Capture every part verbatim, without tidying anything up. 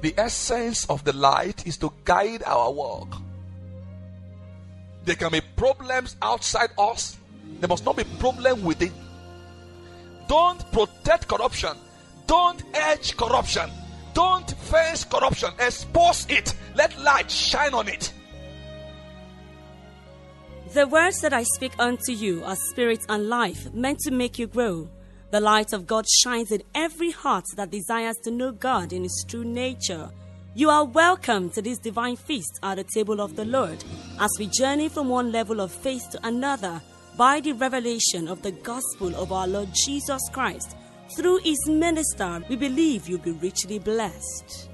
The essence of the light is to guide our walk. There can be problems outside us. There must not be problem within. Don't protect corruption. Don't edge corruption. Don't face corruption. Expose it. Let light shine on it. The words that I speak unto you are spirit and life, meant to make you grow. The light of God shines in every heart that desires to know God in His true nature. You are welcome to this divine feast at the table of the Lord as we journey from one level of faith to another by the revelation of the gospel of our Lord Jesus Christ. Through His minister, we believe you'll be richly blessed.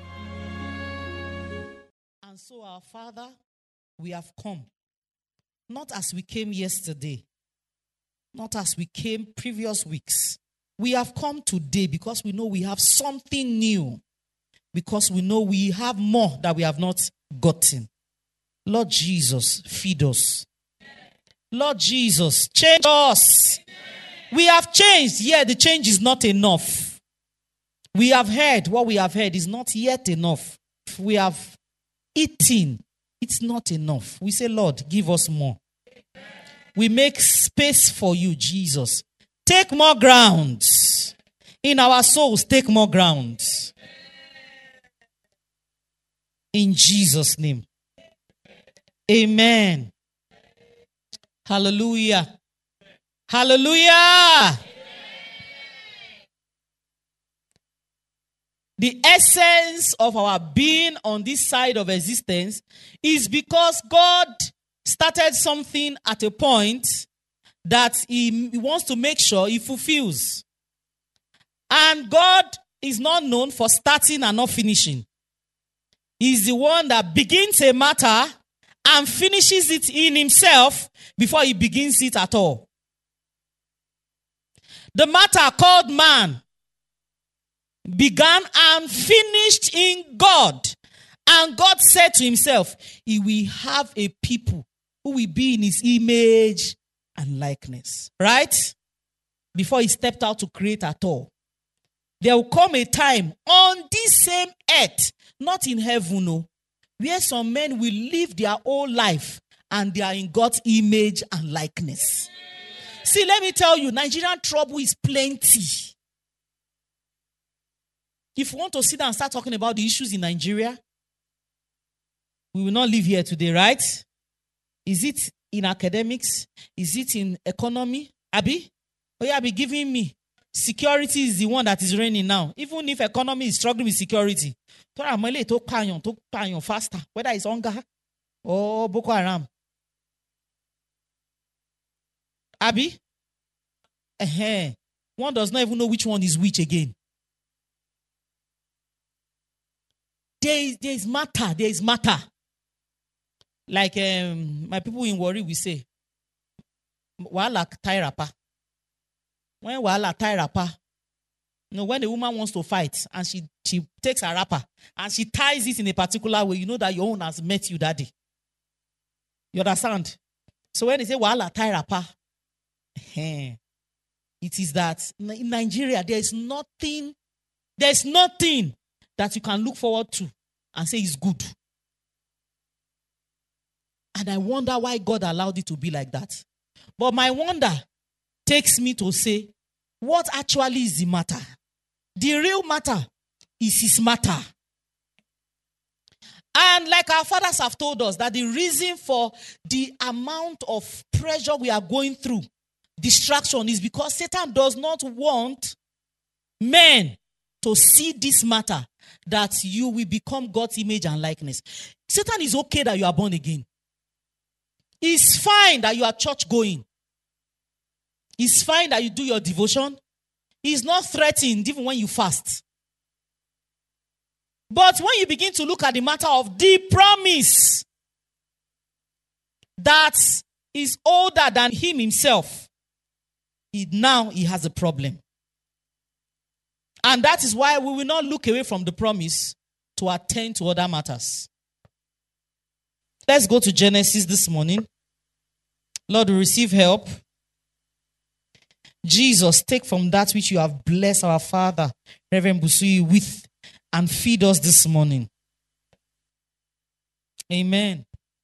And so, our Father, we have come, not as we came yesterday, not as we came previous weeks. We have come today because we know we have something new, because we know we have more that we have not gotten. Lord Jesus, feed us. Lord Jesus, change us. We have changed, yet the change is not enough. We have heard what we have heard is not yet enough. We have eaten, it's not enough. We say, Lord, give us more. We make space for you, Jesus. Take more ground. In our souls, take more ground. In Jesus' name. Amen. Hallelujah. Hallelujah. The essence of our being on this side of existence is because God started something at a point that he, he wants to make sure he fulfills. And God is not known for starting and not finishing. He's the one that begins a matter and finishes it in himself before he begins it at all. The matter called man began and finished in God. And God said to himself, he will have a people who will be in his image and likeness. Right? Before he stepped out to create at all. There will come a time on this same earth, not in heaven, no, where some men will live their whole life and they are in God's image and likeness. See, let me tell you, Nigerian trouble is plenty. If you want to sit down and start talking about the issues in Nigeria, we will not live here today, right? Is it in academics? Is it in economy? Abi? Oh, yeah, be giving me. Security is the one that is reigning now. Even if economy is struggling with security. Faster, whether it's hunger or Boko Haram. Abi? Uh-huh. One does not even know which one is which again. There is, there is matter. There is matter. Like um, my people in Warri, we say, Wala tie rapper. When Wala tie rapper, you know, when a woman wants to fight and she, she takes a wrapper and she ties it in a particular way, you know that your own has met you that day. You understand? So when they say Wala tie rapper, it is that in Nigeria there is nothing, there is nothing that you can look forward to and say is good. And I wonder why God allowed it to be like that. But my wonder takes me to say, what actually is the matter? The real matter is his matter. And like our fathers have told us, that the reason for the amount of pressure we are going through, distraction, is because Satan does not want men to see this matter, that you will become God's image and likeness. Satan is okay that you are born again. It's fine that you are church going. It's fine that you do your devotion. He's not threatened even when you fast. But when you begin to look at the matter of the promise that is older than him himself, he, now he has a problem. And that is why we will not look away from the promise to attend to other matters. Let's go to Genesis this morning. Lord, we receive help. Jesus, take from that which you have blessed our Father, Reverend Busui, with, and feed us this morning. Amen.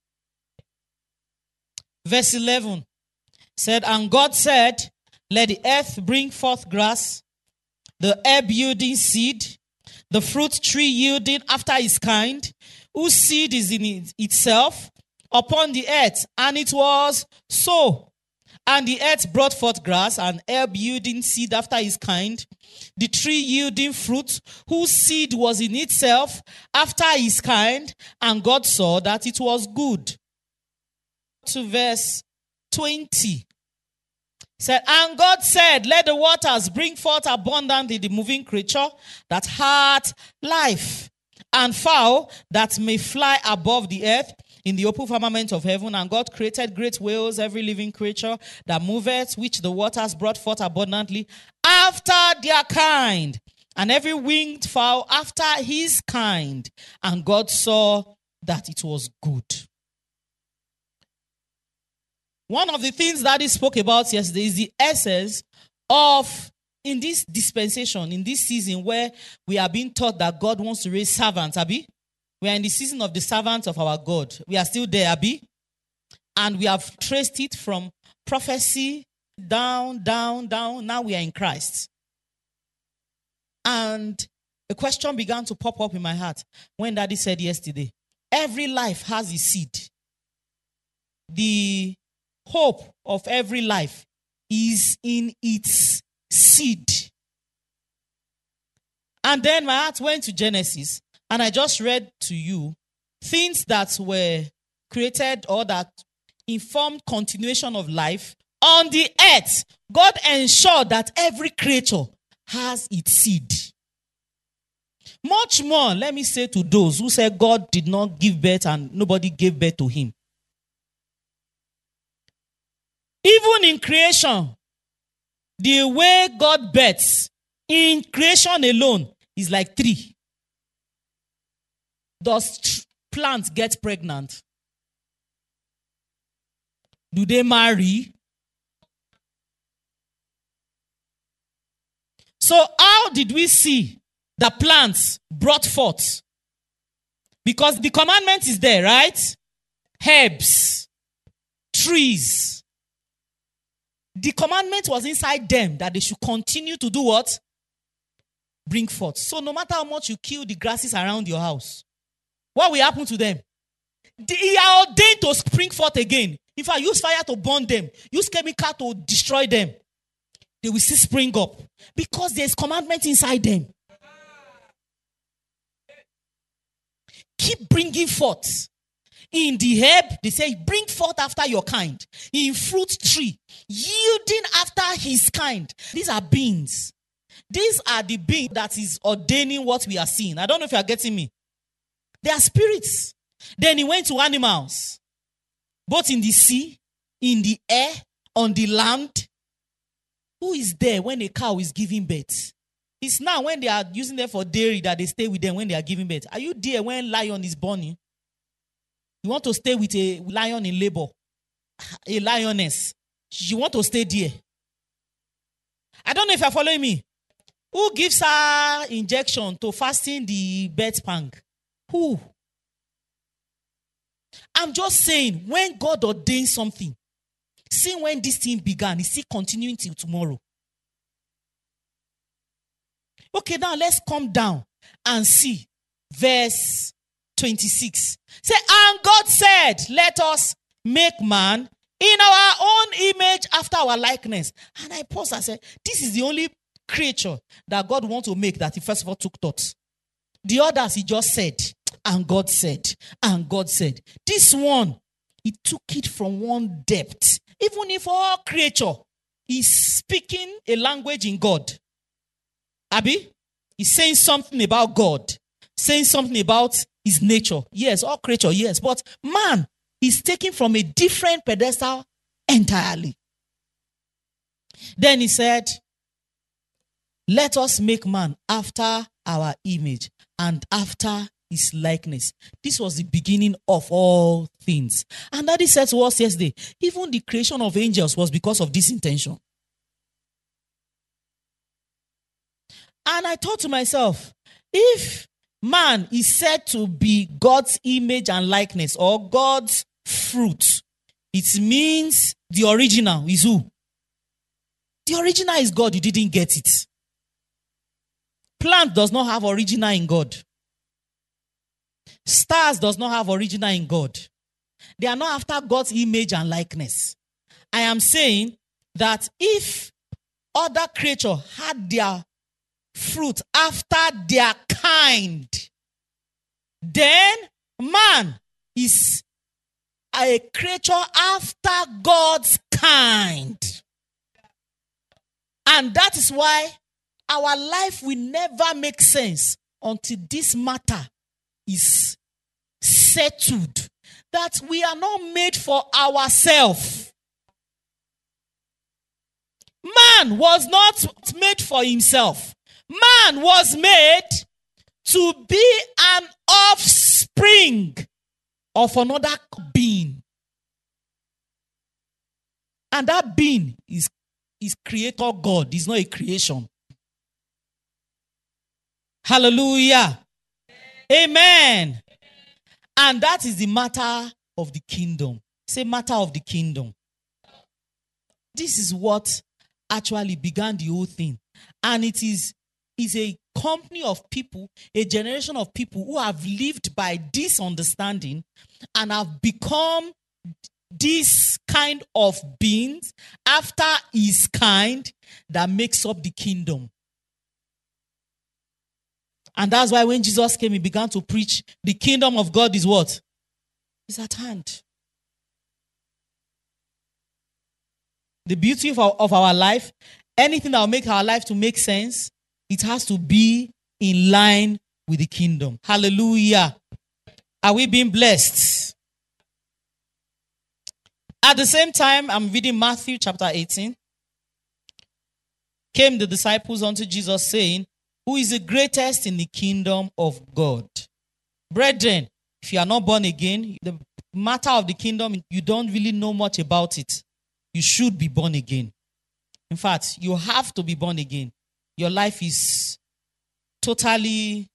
Verse eleven said, and God said, let the earth bring forth grass, the herb yielding seed, the fruit tree yielding after its kind, whose seed is in it itself upon the earth. And it was so. And the earth brought forth grass, and herb yielding seed after his kind, the tree yielding fruit, whose seed was in itself after his kind, and God saw that it was good. To verse twenty. Said, and God said, let the waters bring forth abundantly the moving creature that hath life, and fowl that may fly above the earth in the open firmament of heaven. And God created great whales, every living creature that moveth, which the waters brought forth abundantly after their kind, and every winged fowl after his kind. And God saw that it was good. One of the things that he spoke about yesterday is the essence of, in this dispensation, in this season where we are being taught that God wants to raise servants, Abi. We are in the season of the servants of our God. We are still there, Abi. And we have traced it from prophecy down, down, down. Now we are in Christ. And a question began to pop up in my heart when Daddy said yesterday, every life has a seed. The hope of every life is in its seed. And then my heart went to Genesis, and I just read to you things that were created or that informed continuation of life on the earth. God ensured that every creature has its seed. Much more, let me say to those who say God did not give birth and nobody gave birth to him. Even in creation, the way God births in creation alone is like three. Does plants get pregnant? Do they marry? So how did we see the plants brought forth? Because the commandment is there, right? Herbs, trees. The commandment was inside them that they should continue to do what? Bring forth. So no matter how much you kill the grasses around your house, what will happen to them? They are ordained to spring forth again. If I use fire to burn them, use chemical to destroy them, they will still spring up. Because there's commandment inside them. Keep bringing forth. In the herb, they say, bring forth after your kind. In fruit tree, yielding after his kind. These are beings. These are the beings that is ordaining what we are seeing. I don't know if you are getting me. They are spirits. Then he went to animals. Both in the sea, in the air, on the land. Who is there when a cow is giving birth? It's now when they are using them for dairy that they stay with them when they are giving birth. Are you there when lion is born? You want to stay with a lion in labor, a lioness. You want to stay there. I don't know if you're following me. Who gives her injection to fasten the birth pang? Who? I'm just saying, when God ordains something, see when this thing began, it's still continuing till tomorrow. Okay, now let's come down and see verse twenty-six. Say, and God said, let us make man in our own image after our likeness. And I paused and said, this is the only creature that God wants to make that he first of all took thought. The others he just said, and God said, and God said. This one, he took it from one depth. Even if all creature is speaking a language in God. Abi, he's saying something about God. Saying something about his nature. Yes, all creature, yes. But man is taken from a different pedestal entirely. Then he said, let us make man after our image and after his likeness. This was the beginning of all things. And Daddy said to us yesterday, even the creation of angels was because of this intention. And I thought to myself, if man is said to be God's image and likeness, or God's fruit. It means the original is who? The original is God. You didn't get it. Plant does not have original in God. Stars does not have original in God. They are not after God's image and likeness. I am saying that if other creatures had their fruit after their kind, then man is a creature after God's kind. And that is why our life will never make sense until this matter is settled. That we are not made for ourselves. Man was not made for himself. Man was made to be an offspring of another being. And that being is, is Creator God. It's not a creation. Hallelujah. Amen. And that is the matter of the kingdom. Say, matter of the kingdom. This is what actually began the whole thing. And it is, is a company of people, a generation of people who have lived by this understanding and have become this kind of beings after his kind that makes up the kingdom. And that's why when Jesus came, he began to preach, the kingdom of God is what? It's at hand. The beauty of our, of our life, anything that will make our life to make sense, it has to be in line with the kingdom. Hallelujah. Are we being blessed? At the same time, I'm reading Matthew chapter eighteen. Came the disciples unto Jesus, saying, who is the greatest in the kingdom of God? Brethren, if you are not born again, the matter of the kingdom, you don't really know much about it. You should be born again. In fact, you have to be born again. Your life is totally...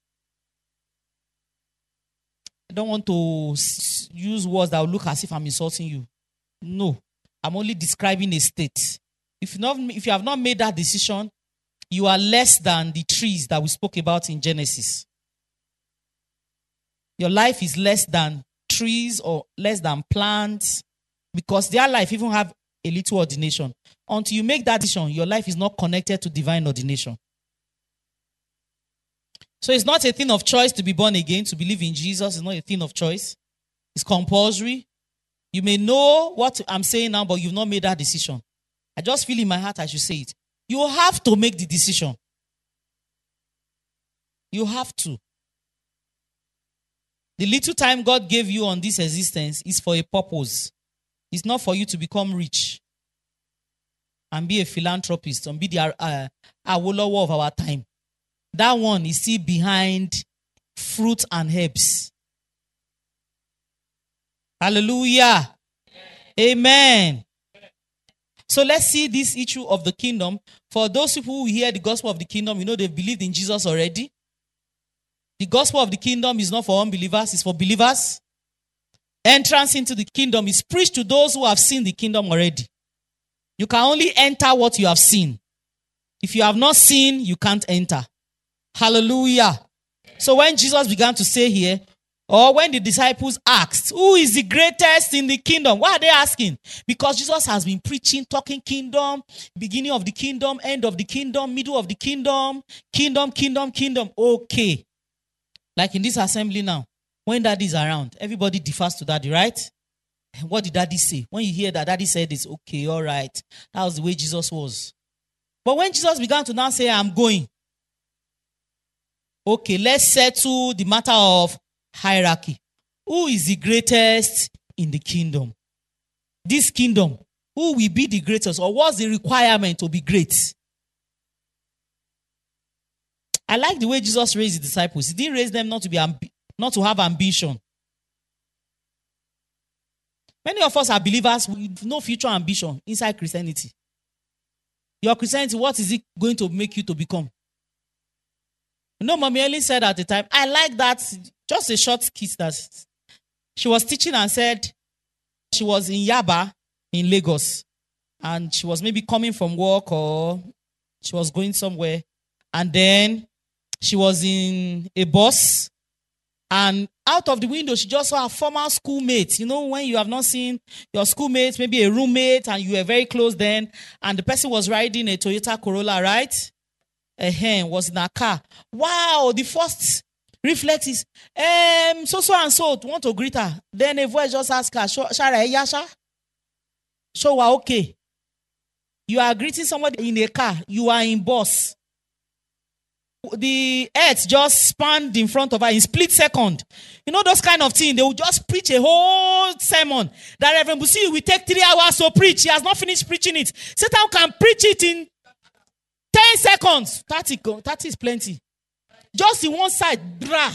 I don't want to use words that will look as if I'm insulting you. No, I'm only describing a state. If, not, if you have not made that decision, you are less than the trees that we spoke about in Genesis. Your life is less than trees or less than plants because their life even have a little ordination. Until you make that decision, your life is not connected to divine ordination. So it's not a thing of choice to be born again, to believe in Jesus. It's not a thing of choice. It's compulsory. You may know what I'm saying now, but you've not made that decision. I just feel in my heart I should say it. You have to make the decision. You have to. The little time God gave you on this existence is for a purpose. It's not for you to become rich and be a philanthropist and be the uh, Awolowo of our time. That one is still behind fruit and herbs. Hallelujah. Amen. So let's see this issue of the kingdom. For those people who hear the gospel of the kingdom, you know they've believed in Jesus already. The gospel of the kingdom is not for unbelievers, it's for believers. Entrance into the kingdom is preached to those who have seen the kingdom already. You can only enter what you have seen. If you have not seen, you can't enter. Hallelujah. So when Jesus began to say here, or when the disciples asked, who is the greatest in the kingdom? Why are they asking? Because Jesus has been preaching, talking kingdom, beginning of the kingdom, end of the kingdom, middle of the kingdom, kingdom, kingdom, kingdom. Okay. Like in this assembly now, when daddy is around, everybody defers to daddy, right? What did daddy say? When you hear that daddy said this, okay, all right. That was the way Jesus was. But when Jesus began to now say, I'm going. Okay, let's settle the matter of hierarchy. Who is the greatest in the kingdom? This kingdom, who will be the greatest? Or what's the requirement to be great? I like the way Jesus raised the disciples. He didn't raise them not to be amb- not to have ambition. Many of us are believers with no future ambition inside Christianity. Your Christianity, what is it going to make you to become? No, Mommy Ellen said at the time, I like that, just a short kiss that she was teaching and said she was in Yaba in Lagos. And she was maybe coming from work or she was going somewhere. And then she was in a bus. And out of the window, she just saw a former schoolmate. You know, when you have not seen your schoolmate, maybe a roommate, and you were very close then, and the person was riding a Toyota Corolla, right? A hen was in a car. Wow, the first reflex is, um, so, so, and so, want to greet her. Then a voice just asked her, Shara, Yasha? So, we're okay. You are greeting somebody in a car. You are in bus. The earth just spanned in front of her in split second. You know those kind of things. They will just preach a whole sermon. That Reverend Busi will take three hours to preach. He has not finished preaching it. Satan can preach it in ten seconds. thirty, thirty is plenty. Just in one side. Bra.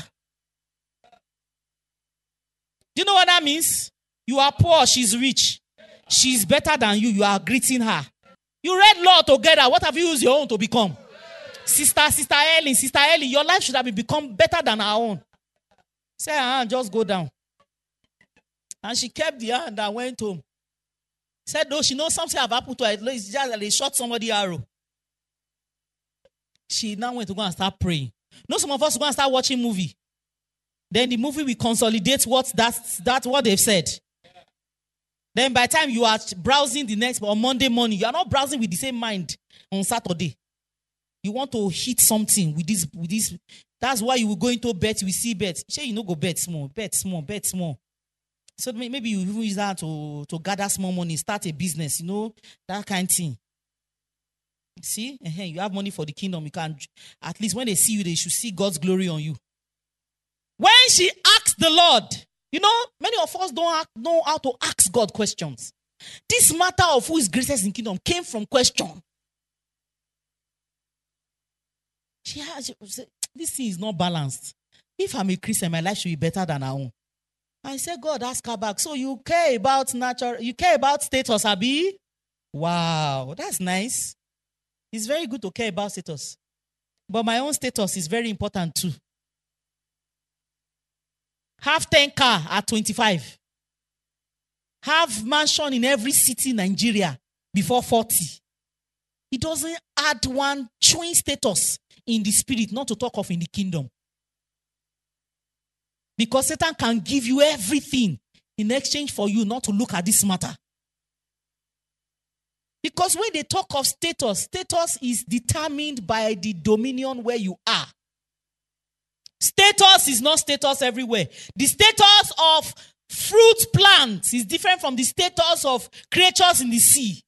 Do you know what that means? You are poor. She's rich. She's better than you. You are greeting her. You read law together. What have you used your own to become? Sister, Sister Ellen, Sister Ellen, your life should have become better than our own. Say, ah, just go down. And she kept the hand and went home. Said, though she knows something have happened to her, it's just that they shot somebody arrow. She now went to go and start praying. No, some of us will go and start watching movie. Then the movie will consolidate what that's that's what they've said. Then by the time you are browsing the next on Monday morning, you are not browsing with the same mind on Saturday. You want to hit something with this, with this. That's why you will go into bet. We see bet. Say you know go bet small, bet small, bet small. So maybe you even use that to, to gather small money, start a business. You know that kind of thing. See, uh-huh. You have money for the kingdom. You can at least when they see you, they should see God's glory on you. When she asked the Lord, you know, many of us don't know how to ask God questions. This matter of who is greatest in the kingdom came from question. She has, this thing is not balanced. If I'm a Christian, my life should be better than her own. I said, God, ask her back. So you care about natural, you care about status, Abi? Wow, that's nice. It's very good to care about status. But my own status is very important too. Have ten car at twenty-five. Have mansion in every city in Nigeria before forty. It doesn't add one chewing status in the spirit, not to talk of in the kingdom. Because Satan can give you everything in exchange for you not to look at this matter. Because when they talk of status, status is determined by the dominion where you are. Status is not status everywhere. The status of fruit plants is different from the status of creatures in the sea.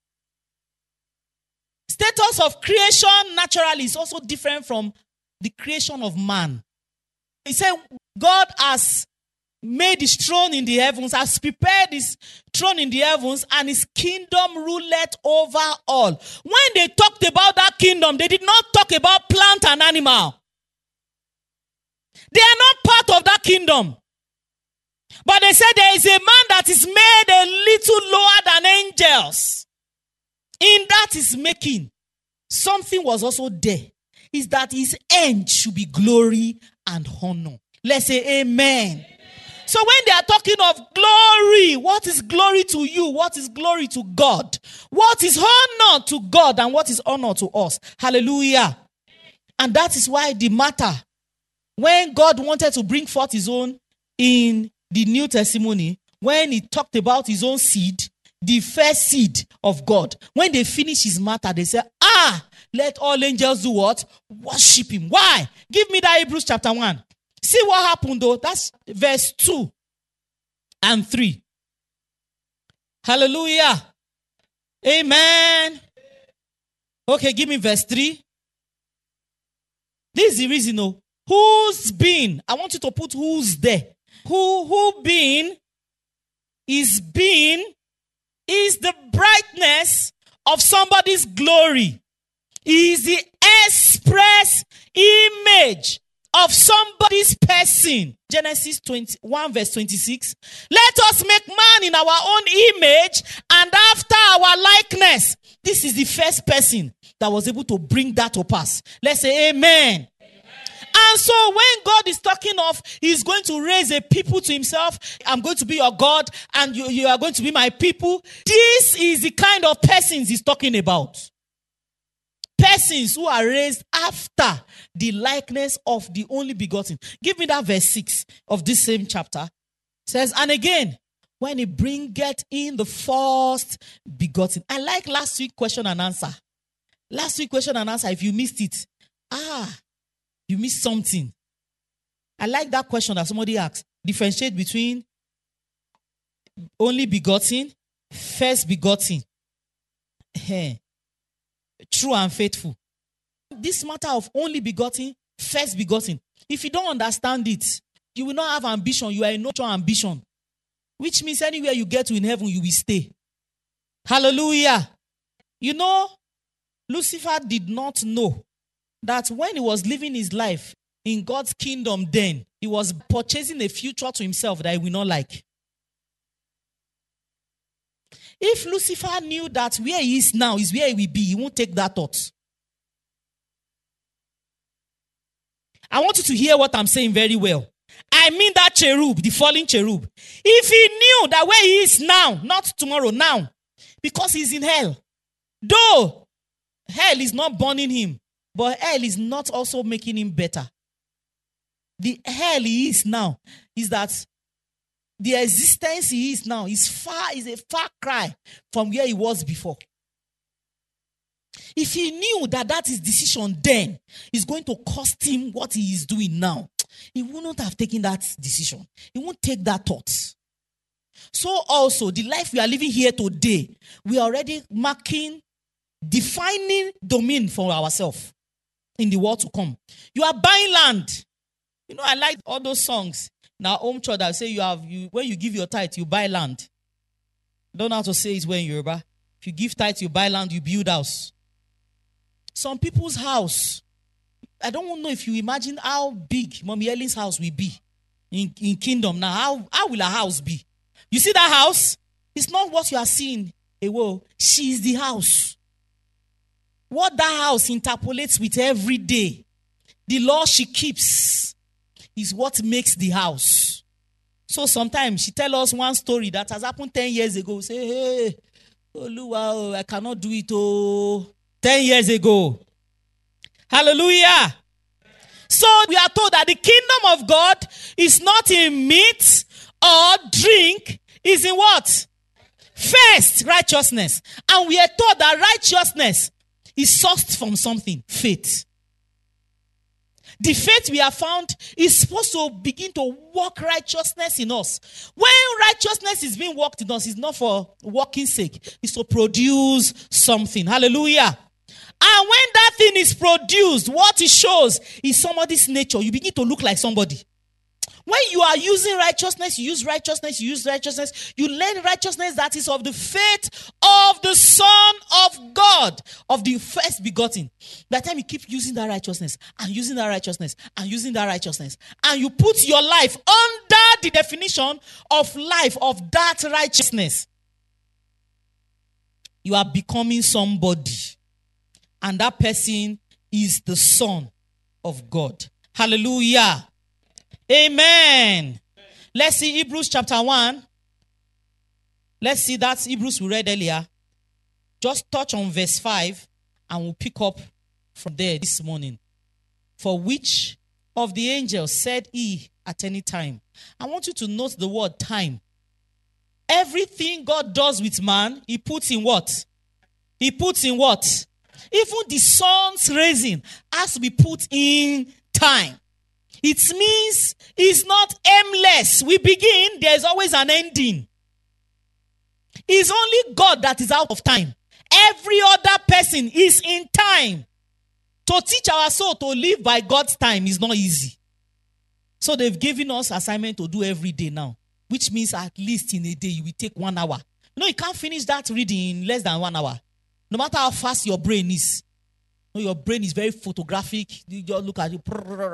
Status of creation naturally is also different from the creation of man. He said God has made his throne in the heavens, has prepared his throne in the heavens, and his kingdom ruleth over all. When they talked about that kingdom, they did not talk about plant and animal. They are not part of that kingdom. But they said there is a man that is made a little lower than angels. In that is making, something was also there. Is that his end should be glory and honor. Let's say amen. Amen. So when they are talking of glory, what is glory to you? What is glory to God? What is honor to God and what is honor to us? Hallelujah. And that is why the matter, when God wanted to bring forth his own in the New Testimony, when he talked about his own seed, the first seed of God, when they finish his matter, they say, ah, let all angels do what? Worship him. Why? Give me that Hebrews chapter one. See what happened though. That's verse two and three. Hallelujah. Amen. Okay, give me verse three. This is the reason, oh, who's been, I want you to put who's there. Who, who been is being is the brightness of somebody's glory. He is the express image of somebody's person. Genesis twenty-one verse twenty-six. Let us make man in our own image and after our likeness. This is the first person that was able to bring that to pass. Let's say amen. Amen. And so when God is talking of he's going to raise a people to himself, I'm going to be your God and you, you are going to be my people, this is the kind of persons he's talking about. Persons who are raised after the likeness of the only begotten. Give me that verse six of this same chapter. It says, and again, when he bringeth in the first begotten. I like last week question and answer. Last week question and answer, if you missed it, ah, you missed something. I like that question that somebody asked. Differentiate between only begotten, first begotten. True and faithful. This matter of only begotten, first begotten. If you don't understand it, you will not have ambition. You are in no ambition. Which means anywhere you get to in heaven, you will stay. Hallelujah. You know, Lucifer did not know that when he was living his life in God's kingdom then, he was purchasing a future to himself that he will not like. If Lucifer knew that where he is now is where he will be, he won't take that thought. I want you to hear what I'm saying very well. I mean that cherub, the fallen cherub. If he knew that where he is now, not tomorrow, now, because he's in hell. Though hell is not burning him, but hell is not also making him better. The hell he is now is that the existence he is now is far, is a far cry from where he was before. If he knew that that his decision then is going to cost him what he is doing now, he would not have taken that decision. He won't take that thought. So also, the life we are living here today, we are already marking, defining domain for ourselves in the world to come. You are buying land. You know, I like all those songs. Now, home church, I say you have you when you give your tithe, you buy land. Don't know how to say it when Yoruba. If you give tithe, you buy land, you build house. Some people's house, I don't know if you imagine how big Mommy Ellen's house will be in, in kingdom. Now, how, how will a house be? You see that house? It's not what you are seeing. Whoa, she is the house. What that house interpolates with every day, the law she keeps, is what makes the house. So sometimes she tell us one story that has happened ten years ago. Say, hey, Oluwa, I cannot do it. Oh, ten years ago. Hallelujah. So we are told that the kingdom of God is not in meat or drink, is in what? First, righteousness. And we are told that righteousness is sourced from something, faith. The faith we have found is supposed to begin to work righteousness in us. When righteousness is being worked in us, it's not for working sake. It's to produce something. Hallelujah. And when that thing is produced, what it shows is somebody's nature. You begin to look like somebody. When you are using righteousness, you use righteousness, you use righteousness, you learn righteousness that is of the faith of the Son of God, of the first begotten. By the time you keep using that righteousness, and using that righteousness, and using that righteousness, and you put your life under the definition of life of that righteousness, you are becoming somebody. And that person is the Son of God. Hallelujah. Amen. Let's see Hebrews chapter one. Let's see that Hebrews we read earlier. Just touch on verse five and we'll pick up from there this morning. For which of the angels said he at any time? I want you to note the word time. Everything God does with man, he puts in what? He puts in what? Even the sun's raising has to be put in time. It means it's not aimless. We begin, there's always an ending. It's only God that is out of time. Every other person is in time. To teach our soul to live by God's time is not easy. So they've given us assignment to do every day now, which means at least in a day you will take one hour. You know, you can't finish that reading in less than one hour. No matter how fast your brain is. You know, your brain is very photographic. You just look at it.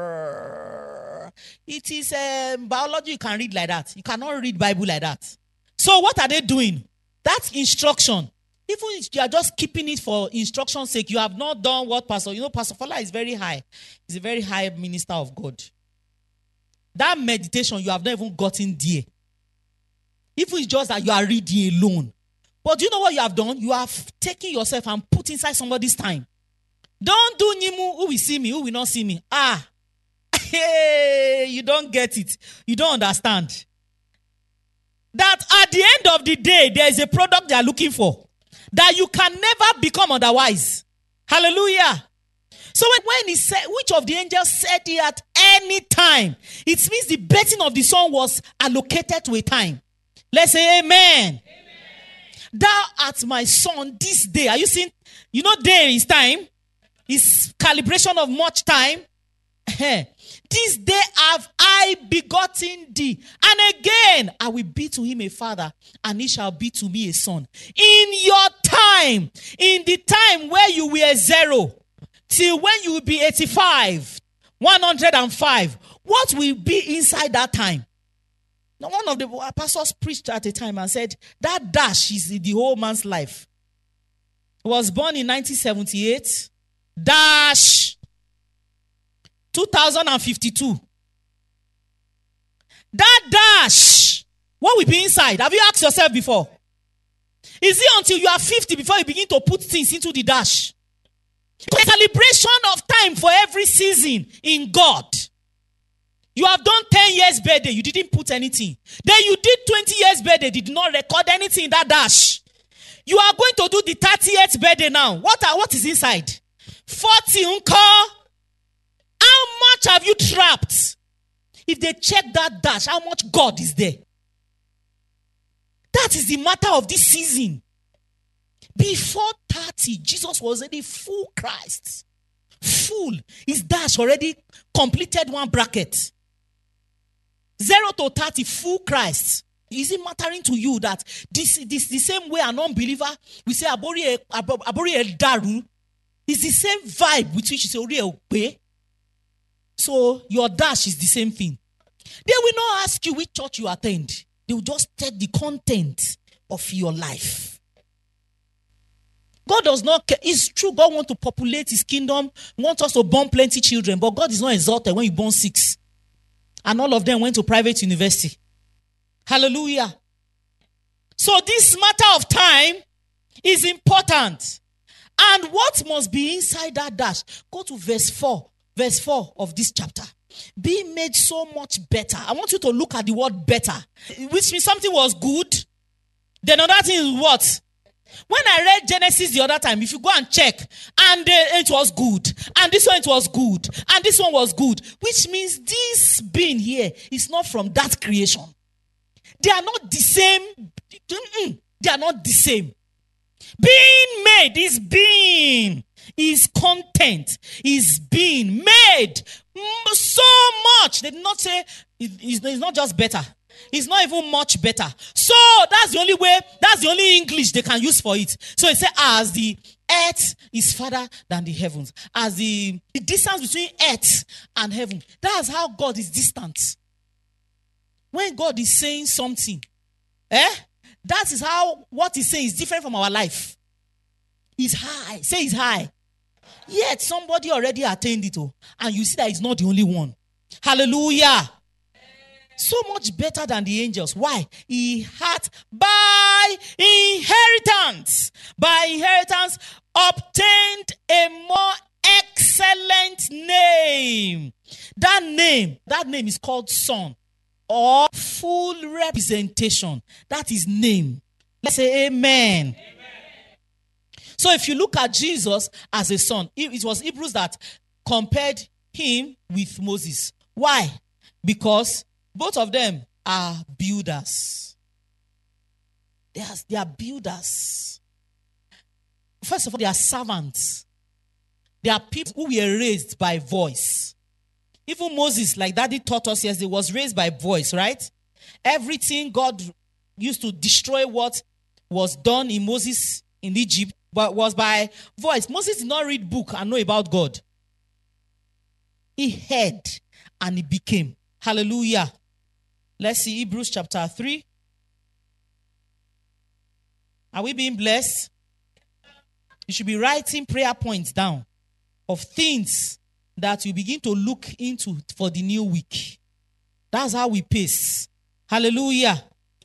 It is um, biology you can read like that. You cannot read Bible like that. So what are they doing? That instruction Even if you are just keeping it for instruction's sake, you have not done what Pastor, you know, Pastor Fala is very high. He's a very high minister of God. That meditation, you have not even gotten there. If it's just that you are reading alone. But do you know what you have done? You have taken yourself and put inside somebody's time. Don't do Nimu, who will see me, who will not see me. Ah, hey, you don't get it. You don't understand. That at the end of the day, there is a product they are looking for. That you can never become otherwise. Hallelujah. So when, when he said, which of the angels said it at any time, it means the betting of the sun was allocated to a time. Let's say amen. Amen. Thou art my son this day. Are you seeing? You know day is time. It's calibration of much time. This day have I begotten thee. And again, I will be to him a father, and he shall be to me a son. In your time, in the time where you were zero, till when you will be eighty-five, one hundred five, what will be inside that time? Now, one of the pastors preached at a time and said, that dash is the whole man's life. He was born in nineteen seventy-eight. Dash. two thousand fifty-two. That dash, what will be inside? Have you asked yourself before? Is it until you are fifty before you begin to put things into the dash? The calibration of time for every season in God. You have done ten years birthday, you didn't put anything. Then you did twenty years birthday, did not record anything in that dash. You are going to do the thirtieth birthday now. What are what is inside? forty uncle. How much have you trapped? If they check that dash, how much God is there? That is the matter of this season. Before thirty, Jesus was already full Christ. Full. His dash already completed one bracket. Zero to thirty, full Christ. Is it mattering to you that this this the same way an unbeliever, we say abori abori daru, is the same vibe with which you say ori e. So your dash is the same thing. They will not ask you which church you attend. They will just take the content of your life. God does not care. It's true, God wants to populate his kingdom, wants us to born plenty children, but God is not exalted when you born six. And all of them went to private university. Hallelujah. So this matter of time is important. And what must be inside that dash? Go to verse four. Verse four of this chapter. Being made so much better. I want you to look at the word better. Which means something was good. Then another thing is what? When I read Genesis the other time, if you go and check, and uh, it was good. And this one it was good. And this one was good. Which means this being here is not from that creation. They are not the same. They are not the same. Being made is being. Is content is being made so much. They did not say it's not just better. It's not even much better. So that's the only way, that's the only English they can use for it. So it says, as the earth is farther than the heavens, as the, the distance between earth and heaven, that's how God is distant. When God is saying something, eh, that is how what he's saying is different from our life. He's high. Say he's high. Yet somebody already attained it, oh, and you see that he's not the only one. Hallelujah. So much better than the angels. Why? He had by inheritance, by inheritance, obtained a more excellent name. That name, that name is called son, or full representation. That is name. Let's say amen. Amen. So if you look at Jesus as a son, it was Hebrews that compared him with Moses. Why? Because both of them are builders. They are, they are builders. First of all, they are servants. They are people who were raised by voice. Even Moses, like Daddy taught us yesterday, was raised by voice, right? Everything God used to destroy what was done in Moses in Egypt, but was by voice. Moses did not read book and know about God. He heard and he became. Hallelujah. Let's see Hebrews chapter three. Are we being blessed? You should be writing prayer points down of things that you begin to look into for the new week. That's how we pace. Hallelujah.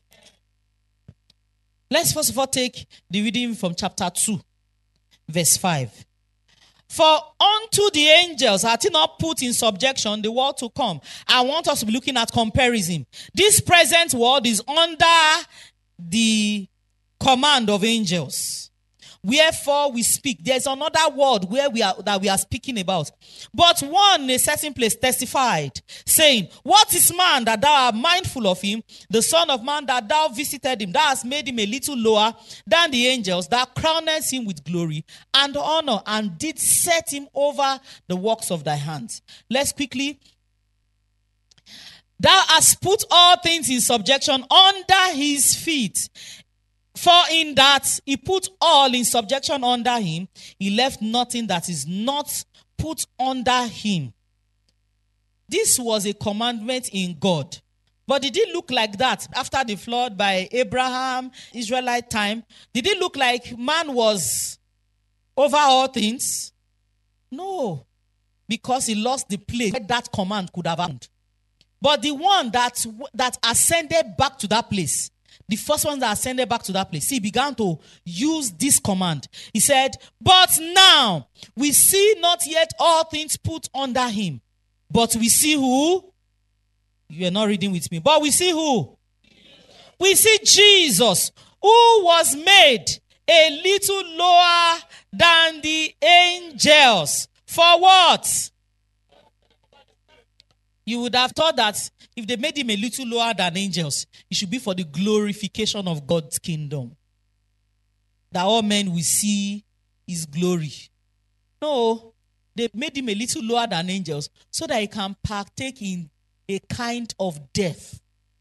Let's first of all take the reading from chapter two, verse five. For unto the angels hath he not put in subjection the world to come. I want us to be looking at comparison. This present world is under the command of angels. Wherefore we speak. There's another word where we are that we are speaking about. But one in a certain place testified, saying, What is man that thou art mindful of him? The Son of Man that thou visited him, thou hast made him a little lower than the angels, thou crownest him with glory and honor, and did set him over the works of thy hands. Let's quickly. Thou hast put all things in subjection under his feet. For in that he put all in subjection under him, he left nothing that is not put under him. This was a commandment in God. But did it look like that after the flood by Abraham, Israelite time? Did it look like man was over all things? No. Because he lost the place where that command could have happened. But the one that, that ascended back to that place, the first one that ascended back to that place, he began to use this command. He said, But now we see not yet all things put under him. But we see who? You are not reading with me. But we see who? We see Jesus, who was made a little lower than the angels. For what? You would have thought that if they made him a little lower than angels, it should be for the glorification of God's kingdom. That all men will see his glory. No, they made him a little lower than angels so that he can partake in a kind of death.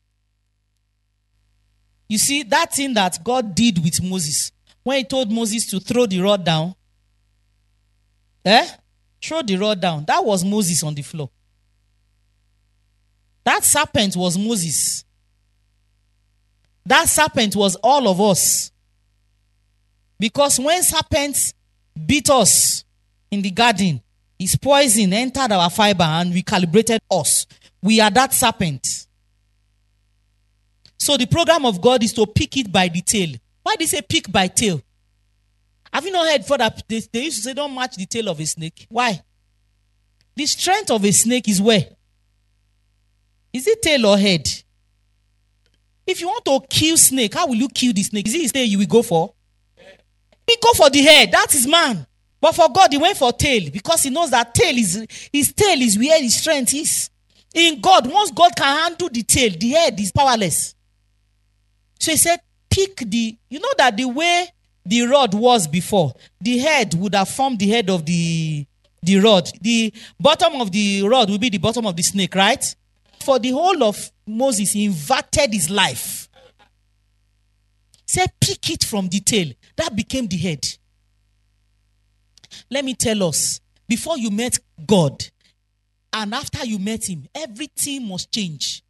You see, that thing that God did with Moses, when he told Moses to throw the rod down, eh? Throw the rod down. That was Moses on the floor. That serpent was Moses. That serpent was all of us. Because when serpents beat us in the garden, his poison entered our fiber and recalibrated us. We are that serpent. So the program of God is to pick it by the tail. Why do they say pick by tail? Have you not heard for that? They, they used to say don't match the tail of a snake. Why? The strength of a snake is where? Is it tail or head? If you want to kill snake, how will you kill the snake? Is it his tail you will go for? He go for the head. That is man. But for God, he went for tail because he knows that tail is his tail is where his strength is. In God, once God can handle the tail, the head is powerless. So he said, pick the, you know that the way the rod was before, the head would have formed the head of the, the rod. The bottom of the rod will be the bottom of the snake, right? For the whole of Moses, he inverted his life. Say, pick it from the tail. That became the head. Let me tell us, before you met God, and after you met him, everything must change.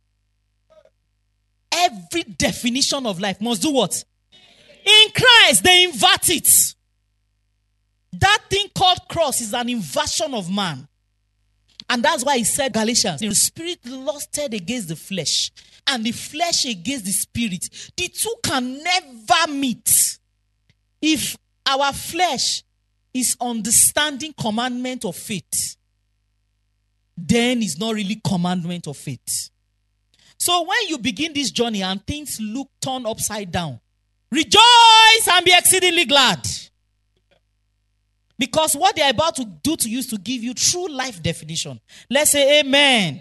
Every definition of life must do what? In Christ, they invert it. That thing called cross is an inversion of man. And that's why he said, Galatians, the spirit lusted against the flesh, and the flesh against the spirit. The two can never meet. If our flesh is understanding commandment of faith, then it's not really commandment of faith. So when you begin this journey and things look turned upside down, rejoice and be exceedingly glad. Because what they're about to do to you is to give you true life definition. Let's say amen. Amen.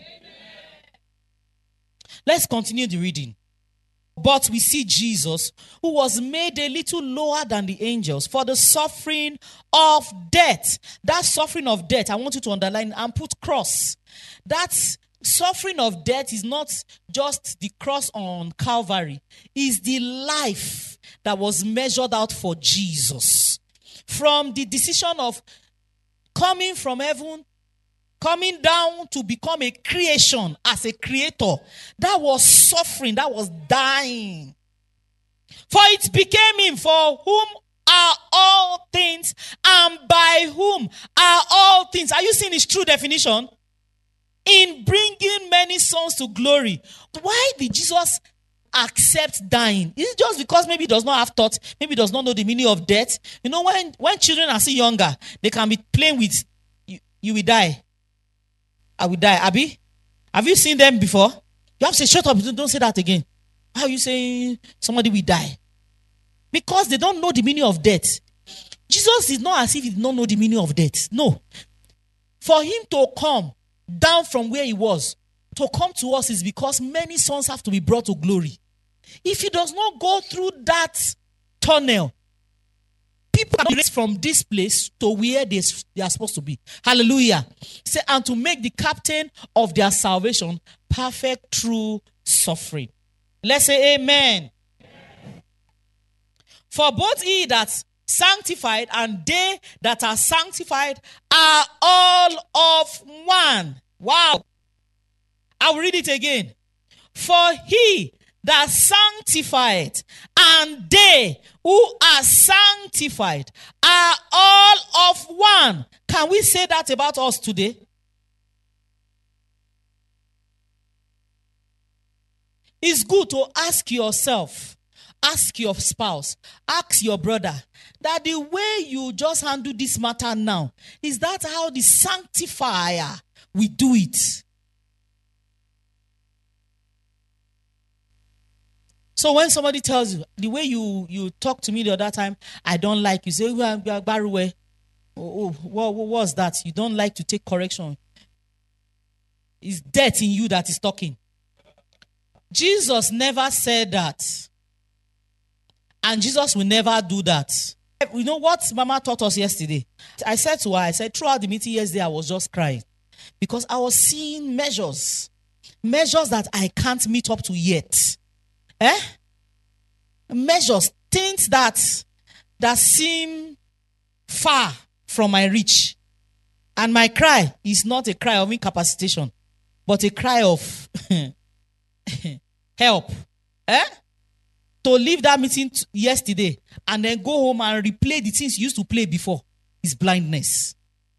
Let's continue the reading. But we see Jesus, who was made a little lower than the angels for the suffering of death. That suffering of death, I want you to underline and put cross. That suffering of death is not just the cross on Calvary. It's the life that was measured out for Jesus. From the decision of coming from heaven, coming down to become a creation as a creator, that was suffering, that was dying. For it became him for whom are all things, and by whom are all things. Are you seeing its true definition? In bringing many sons to glory. Why did Jesus accept dying? Is it just because maybe he does not have thought, maybe he does not know the meaning of death? You know, when, when children are still younger, they can be playing with, you, you will die. I will die. Abi? Have you seen them before? You have to say, shut up, don't say that again. How are you saying somebody will die? Because they don't know the meaning of death. Jesus is not as if he did not know the meaning of death. No. For him to come down from where he was, to come to us, is because many sons have to be brought to glory. If he does not go through that tunnel, people are raised from this place to where they, they are supposed to be. Hallelujah. Say, and to make the captain of their salvation perfect through suffering. Let's say amen. Amen. For both he that sanctified and they that are sanctified are all of one. Wow. I will read it again. For he that sanctified and they who are sanctified are all of one. Can we say that about us today? It's good to ask yourself, ask your spouse, ask your brother, that the way you just handle this matter now, is that how the sanctifier will do it? So when somebody tells you, the way you, you talk to me the other time, I don't like, you say, oh, oh, what, what was that? You don't like to take correction. It's death in you that is talking. Jesus never said that. And Jesus will never do that. You know what Mama taught us yesterday? I said to her, I said, throughout the meeting yesterday, I was just crying. Because I was seeing measures. Measures that I can't meet up to yet. Eh? Measures, things that, that seem far from my reach. And my cry is not a cry of incapacitation, but a cry of help. Eh? To leave that meeting t- yesterday and then go home and replay the things you used to play before is blindness.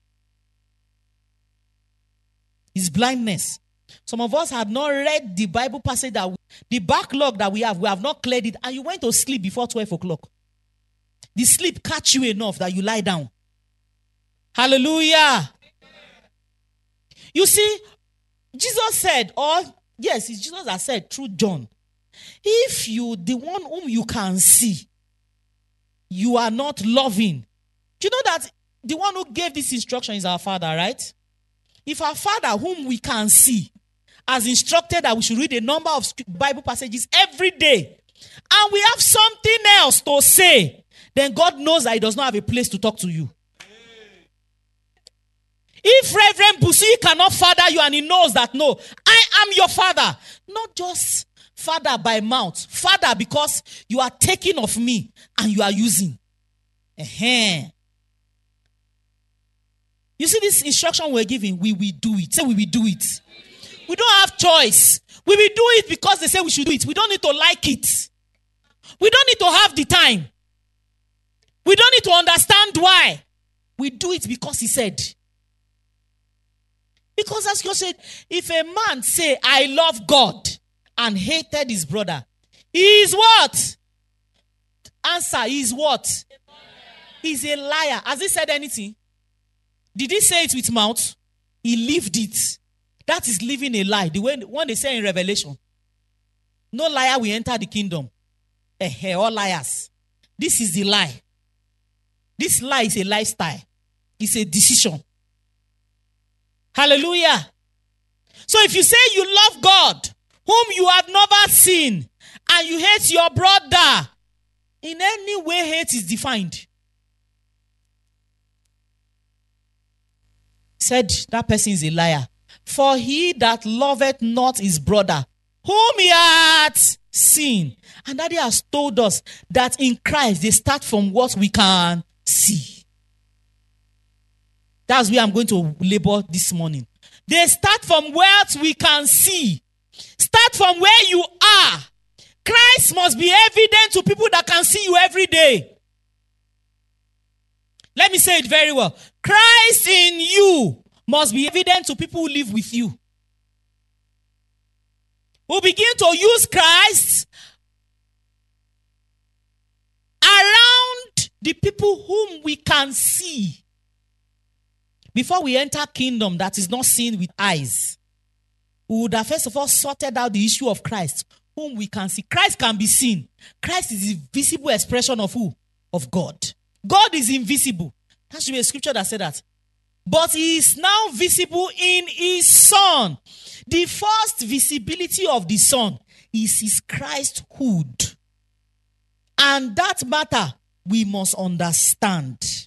It's blindness. Some of us have not read the Bible passage that we, the backlog that we have, we have not cleared it, and you went to sleep before twelve o'clock. The sleep catch you enough that you lie down. Hallelujah. You see, Jesus said, or yes, it's Jesus that said through John, if you, the one whom you can see, you are not loving. Do you know that the one who gave this instruction is our Father, right? If our Father, whom we can see, has instructed that we should read a number of Bible passages every day, and we have something else to say, then God knows that he does not have a place to talk to you. If Reverend Busi cannot father you, and he knows that, no, I am your father. Not just father by mouth. Father because you are taking of me and you are using. Uh-huh. You see this instruction we're giving, we will do it. Say we will do it. We don't have choice. We will do it because they say we should do it. We don't need to like it. We don't need to have the time. We don't need to understand why. We do it because he said. Because as God said, if a man say, I love God and hated his brother, he is what? Answer, he is what? He's a liar. Has he said anything? Did he say it with mouth? He lived it. That is living a lie. The way when they say in Revelation, no liar will enter the kingdom. Eh, all liars. This is the lie. This lie is a lifestyle. It's a decision. Hallelujah. So if you say you love God, whom you have never seen, and you hate your brother, in any way hate is defined. Said that person is a liar. For he that loveth not his brother, whom he hath seen. And Daddy has told us that in Christ they start from what we can see. That's where I'm going to labor this morning. They start from what we can see. Start from where you are. Christ must be evident to people that can see you every day. Let me say it very well. Christ in you must be evident to people who live with you. We'll begin to use Christ around the people whom we can see before we enter kingdom that is not seen with eyes. We would have first of all sorted out the issue of Christ, whom we can see. Christ can be seen. Christ is the visible expression of who? Of God. God is invisible. That should be a scripture that said that. But he is now visible in his Son. The first visibility of the Son is his Christhood. And that matter we must understand.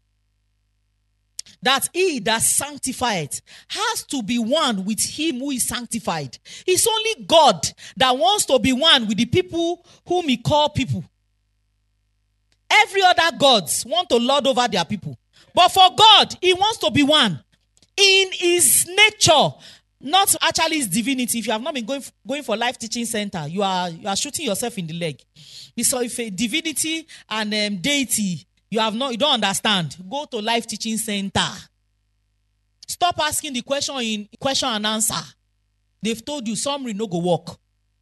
That he that sanctified has to be one with him who is sanctified. It's only God that wants to be one with the people whom he called people. Every other gods want to lord over their people. But for God, he wants to be one in his nature, not actually his divinity. If you have not been going, going for Life Teaching Center, you are, you are shooting yourself in the leg. So if a divinity and um, deity, you have not, you don't understand, go to Life Teaching Center. Stop asking the question in question and answer. They've told you summary no go work.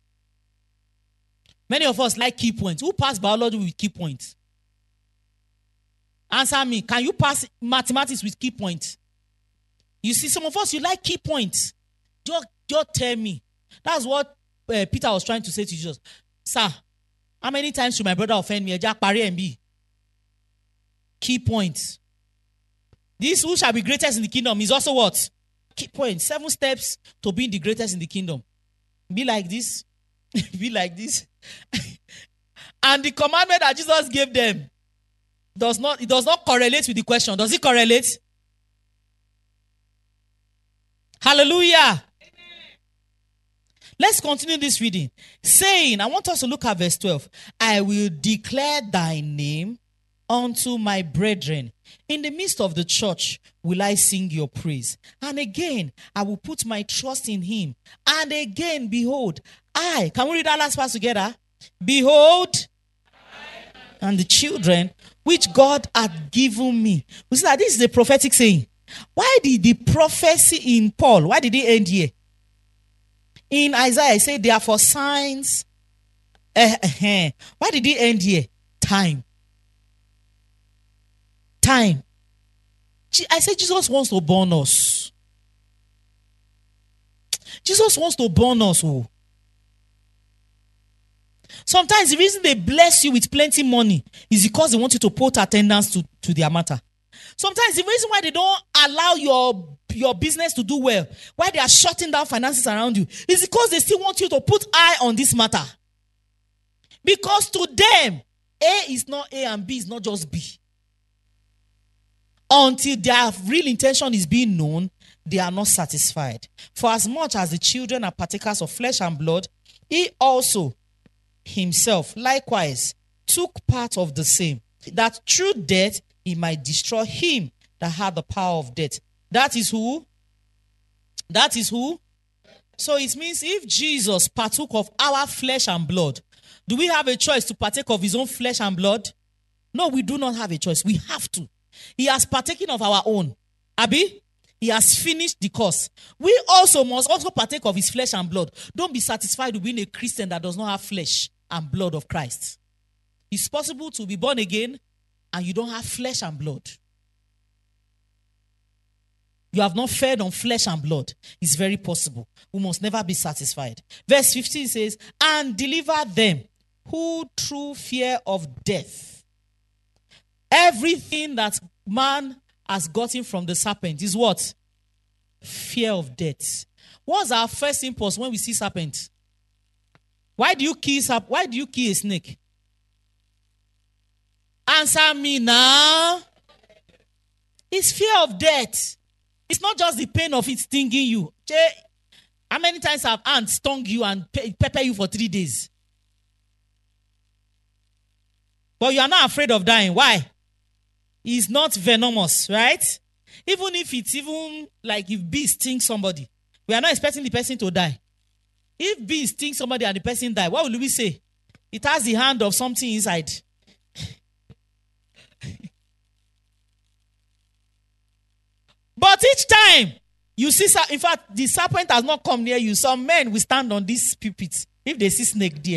Many of us like key points. Who pass biology with key points? Answer me. Can you pass mathematics with key points? You see, some of us, you like key points. Just, just tell me. That's what uh, Peter was trying to say to Jesus. Sir, how many times should my brother offend me? Jack Pari and B. Key points. This who shall be greatest in the kingdom is also what? Key points. Seven steps to being the greatest in the kingdom. Be like this. Be like this. And the commandment that Jesus gave them does not, it does not correlate with the question. Does it correlate? Hallelujah. Amen. Let's continue this reading. Saying, I want us to look at verse twelve. I will declare thy name unto my brethren. In the midst of the church will I sing your praise. And again, I will put my trust in him. And again, behold, I, can we read that last part together? Behold, I, and the children which God had given me. We see that this is a prophetic saying. Why did the prophecy in Paul, why did it end here? In Isaiah, it said, they are for signs. Uh, uh, why did it end here? Time. Time. I said Jesus wants to burn us. Jesus wants to burn us. Oh. Sometimes the reason they bless you with plenty money is because they want you to put attendance to, to their matter. Sometimes the reason why they don't allow your, your business to do well, why they are shutting down finances around you, is because they still want you to put eye on this matter. Because to them, A is not A and B is not just B. Until their real intention is being known, they are not satisfied. For as much as the children are partakers of flesh and blood, he also himself likewise took part of the same, that through death he might destroy him that had the power of death. That is who? That is who? So it means if Jesus partook of our flesh and blood, do we have a choice to partake of his own flesh and blood? No, we do not have a choice. We have to. He has partaken of our own. Abi? He has finished the course. We also must also partake of his flesh and blood. Don't be satisfied with being a Christian that does not have flesh and blood of Christ. It's possible to be born again and you don't have flesh and blood. You have not fed on flesh and blood. It's very possible. We must never be satisfied. Verse fifteen says, and deliver them who through fear of death. Everything that man has gotten from the serpent is what? Fear of death. What's our first impulse when we see serpent? Why do you kill Why do you kill a snake? Answer me now. It's fear of death. It's not just the pain of it stinging you. How many times have ants stung you and pe- pepper you for three days? But you are not afraid of dying. Why? It's not venomous, right? Even if it's even like if bees sting somebody, we are not expecting the person to die. If bees sting somebody and the person die, what will we say? It has the hand of something inside. But each time you see, in fact, the serpent has not come near you. Some men will stand on this pulpit if they see snake there.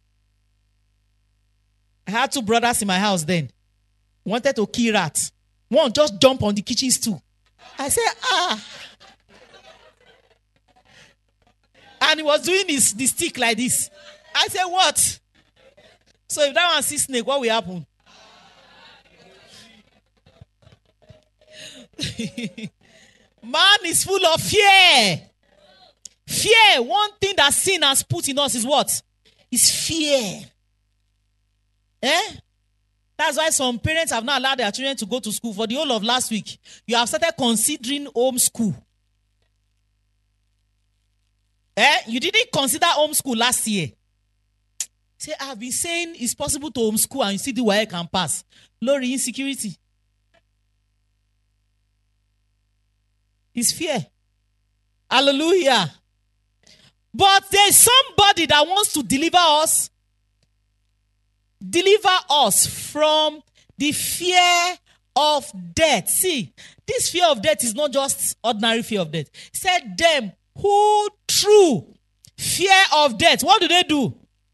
I had two brothers in my house then. Wanted to kill rats. One just jump on the kitchen stool. I said, ah. And he was doing his the stick like this. I said, what? So if that one sees snake, what will happen? Man is full of fear. Fear. One thing that sin has put in us is what? Is fear. Eh? That's why some parents have not allowed their children to go to school. For the whole of last week, you have started considering home school. Eh? You didn't consider home school last year. Say, I've been saying it's possible to homeschool and you see the way I can pass. Lori, insecurity. It's fear. Hallelujah. But there's somebody that wants to deliver us. Deliver us from the fear of death. See, this fear of death is not just ordinary fear of death. He said, them who through fear of death, what do they do?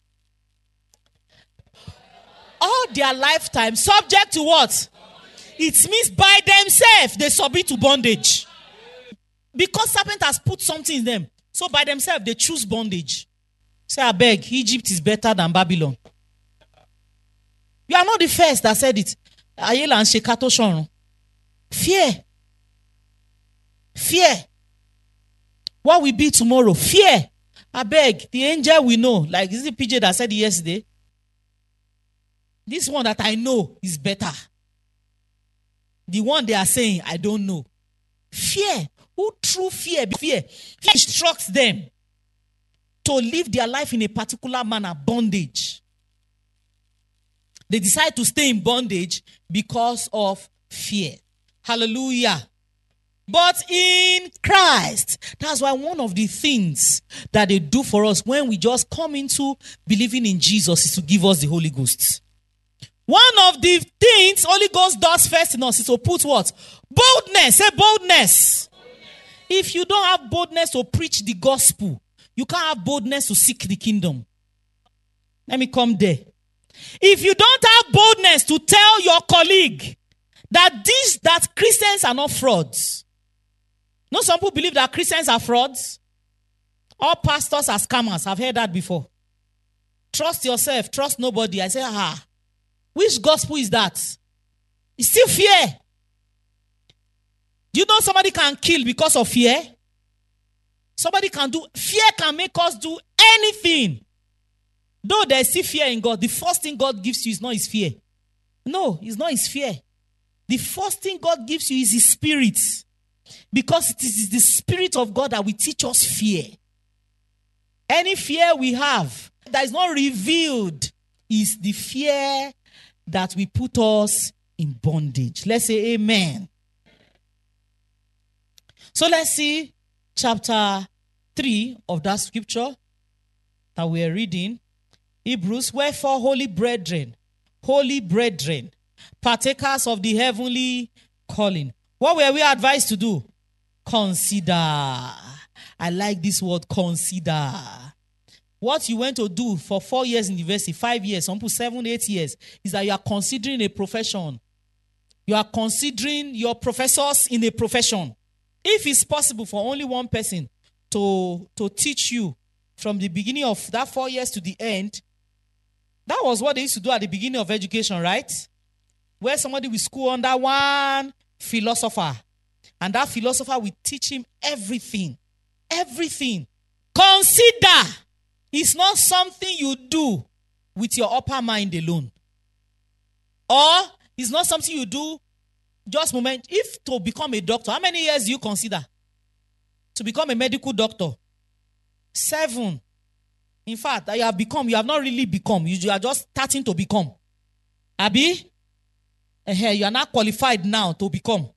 All their lifetime, subject to what? It means by themselves, they submit to bondage. Because serpent has put something in them. So by themselves, they choose bondage. Say, I beg, Egypt is better than Babylon. You are not the first that said it. Ayela and Shekato Shon. Fear. Fear. What will be tomorrow? Fear. I beg, the angel we know. Like, is it P J that said it yesterday? This one that I know is better. The one they are saying, I don't know. Fear. Who through fear, fear, fear instructs them to live their life in a particular manner, bondage. They decide to stay in bondage because of fear. Hallelujah. But in Christ, that's why one of the things that they do for us when we just come into believing in Jesus is to give us the Holy Ghost. One of the things Holy Ghost does first in us is to put what? Boldness. Say boldness. If you don't have boldness to preach the gospel, you can't have boldness to seek the kingdom. Let me come there. If you don't have boldness to tell your colleague that these that Christians are not frauds. No, some people believe that Christians are frauds. All pastors are scammers. I've heard that before. Trust yourself. Trust nobody. I say, ah, which gospel is that? It's still fear. Do you know somebody can kill because of fear? Somebody can do, fear can make us do anything. Though there is still fear in God, the first thing God gives you is not his fear. No, it's not his fear. The first thing God gives you is his spirit. Because it is the spirit of God that will teach us fear. Any fear we have that is not revealed is the fear that will put us in bondage. Let's say amen. So let's see chapter three of that scripture that we are reading. Hebrews, wherefore, holy brethren, holy brethren, partakers of the heavenly calling. What were we advised to do? Consider. I like this word, consider. What you went to do for four years in university, five years, some people seven, eight years, is that you are considering a profession. You are considering your professors in a profession. If it's possible for only one person to, to teach you from the beginning of that four years to the end, that was what they used to do at the beginning of education, right? Where somebody will school under one philosopher. And that philosopher will teach him everything. Everything. Consider. It's not something you do with your upper mind alone. Or it's not something you do just moment. If to become a doctor, how many years do you consider to become a medical doctor? Seven. In fact, that you have become, you have not really become. You are just starting to become. Abi? Uh-huh, you are not qualified now to become.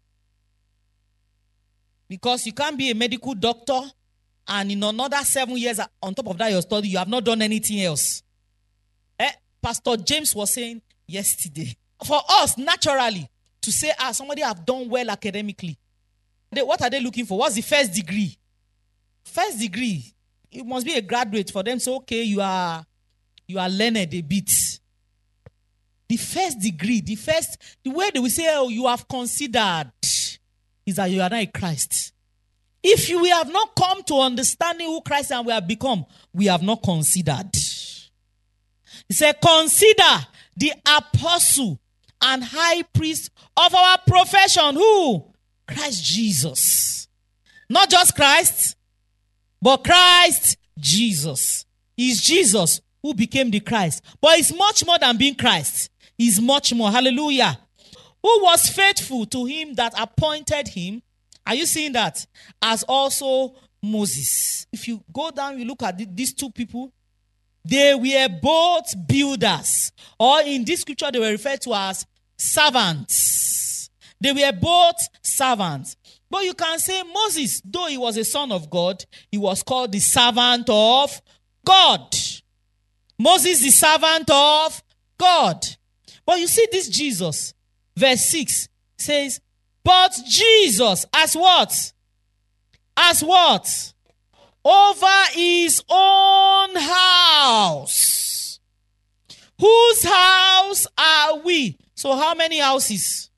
Because you can't be a medical doctor and in another seven years on top of that your study, you have not done anything else. Eh? Pastor James was saying yesterday, for us, naturally, to say, ah, somebody have done well academically. They, what are they looking for? What's the first degree? First degree. You must be a graduate for them. So, okay, you are you are learned a bit. The first degree, the first, the way they will say, oh, you have considered, is that you are not a Christ. If you, we have not come to understanding who Christ and we have become, we have not considered. He said, consider the apostle and high priest of our profession. Who? Christ Jesus. Not just Christ, but Christ Jesus. It's Jesus who became the Christ. But it's much more than being Christ. It's much more. Hallelujah. Who was faithful to him that appointed him. Are you seeing that? As also Moses. If you go down, you look at these two people. They were both builders. Or in this scripture, they were referred to as servants. They were both servants. But you can say Moses, though he was a son of God, he was called the servant of God. Moses, the servant of God. But you see this Jesus, verse six says, but Jesus, as what? As what? Over his own house. Whose house are we? So how many houses?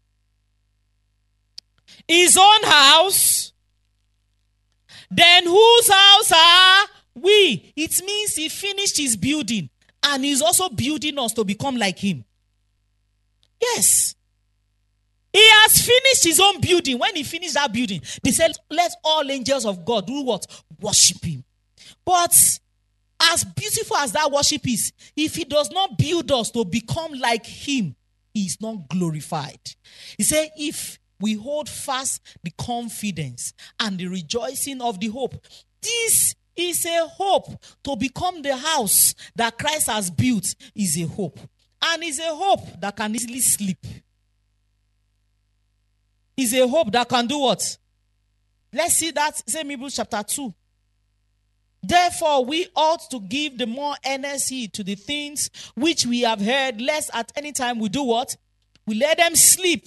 His own house. Then whose house are we? It means he finished his building and he's also building us to become like him. Yes. He has finished his own building. When he finished that building, they said, let all angels of God do what? Worship him. But as beautiful as that worship is, if he does not build us to become like him, he is not glorified. He said, if we hold fast the confidence and the rejoicing of the hope, this is a hope to become the house that Christ has built is a hope. And is a hope that can easily sleep. Is a hope that can do what? Let's see that, same Hebrews chapter two. Therefore, we ought to give the more earnest heed to the things which we have heard, lest at any time we do what? We let them sleep.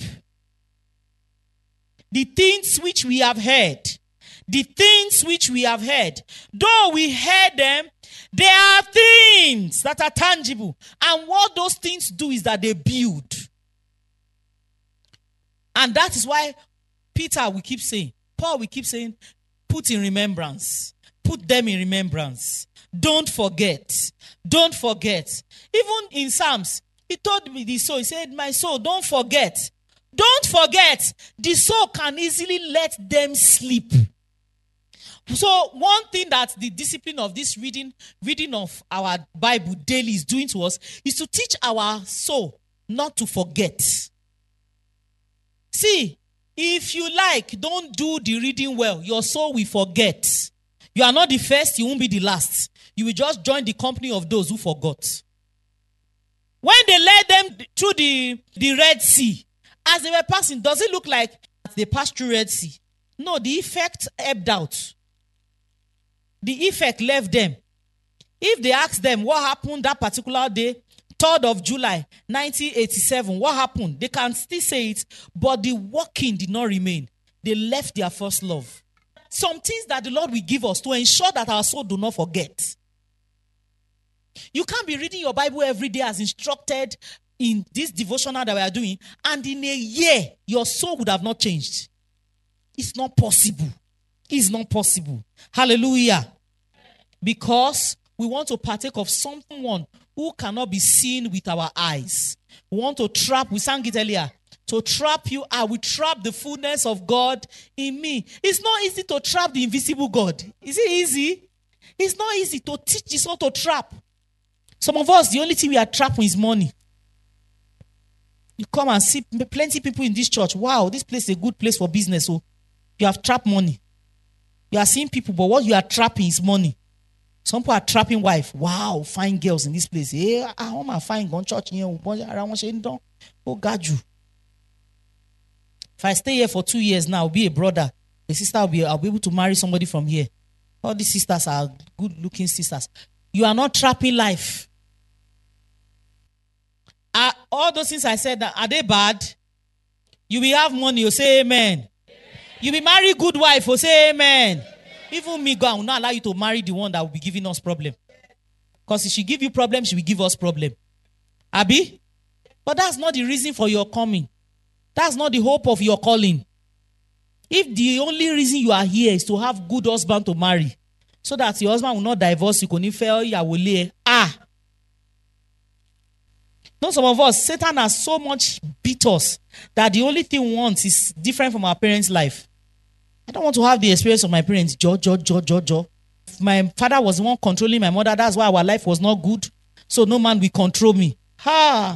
The things which we have heard. The things which we have heard. Though we heard them, there are things that are tangible. And what those things do is that they build. And that is why Peter will keep saying, Paul will keep saying, put in remembrance. Put them in remembrance. Don't forget. Don't forget. Even in Psalms, he told me the soul, he said, my soul, don't forget. Don't forget. The soul can easily let them sleep. So one thing that the discipline of this reading, reading of our Bible daily is doing to us is to teach our soul not to forget. See, if you like, don't do the reading well, your soul will forget. You are not the first, you won't be the last. You will just join the company of those who forgot. When they led them through the, the Red Sea, as they were passing, does it look like they passed through Red Sea? No, the effect ebbed out. The effect left them. If they ask them what happened that particular day, third of July, nineteen eighty-seven, what happened? They can still say it, but the walking did not remain. They left their first love. Some things that the Lord will give us to ensure that our soul do not forget. You can't be reading your Bible every day as instructed in this devotional that we are doing, and in a year, your soul would have not changed. It's not possible. It's not possible. Hallelujah. Because we want to partake of someone who cannot be seen with our eyes. We want to trap, we sang it earlier, to trap you, I will trap the fullness of God in me. It's not easy to trap the invisible God. Is it easy? It's not easy to teach this how to trap. Some of us, the only thing we are trapping is money. You come and see plenty of people in this church. Wow, this place is a good place for business. So you have trapped money. You are seeing people, but what you are trapping is money. Some people are trapping wife. Wow, fine girls in this place. Hey, I want my fine gun church here. Oh, God, you. If I stay here for two years now, I'll be a brother. The sister will be, I'll be able to marry somebody from here. All these sisters are good-looking sisters. You are not trapping life. Are all those things I said, are they bad? You will have money, you say amen. Amen. You be marry good wife, or say amen. Even me, God, I will not allow you to marry the one that will be giving us problem. Because if she give you problem, she will give us problem. Abi? But that's not the reason for your coming. That's not the hope of your calling. If the only reason you are here is to have good husband to marry, so that your husband will not divorce you, ah. No, some of us, Satan has so much beat us that the only thing we want is different from our parents' life. I don't want to have the experience of my parents. Jo, jo, jo, jo, jo. My father was the one controlling my mother. That's why our life was not good. So no man will control me. Ha!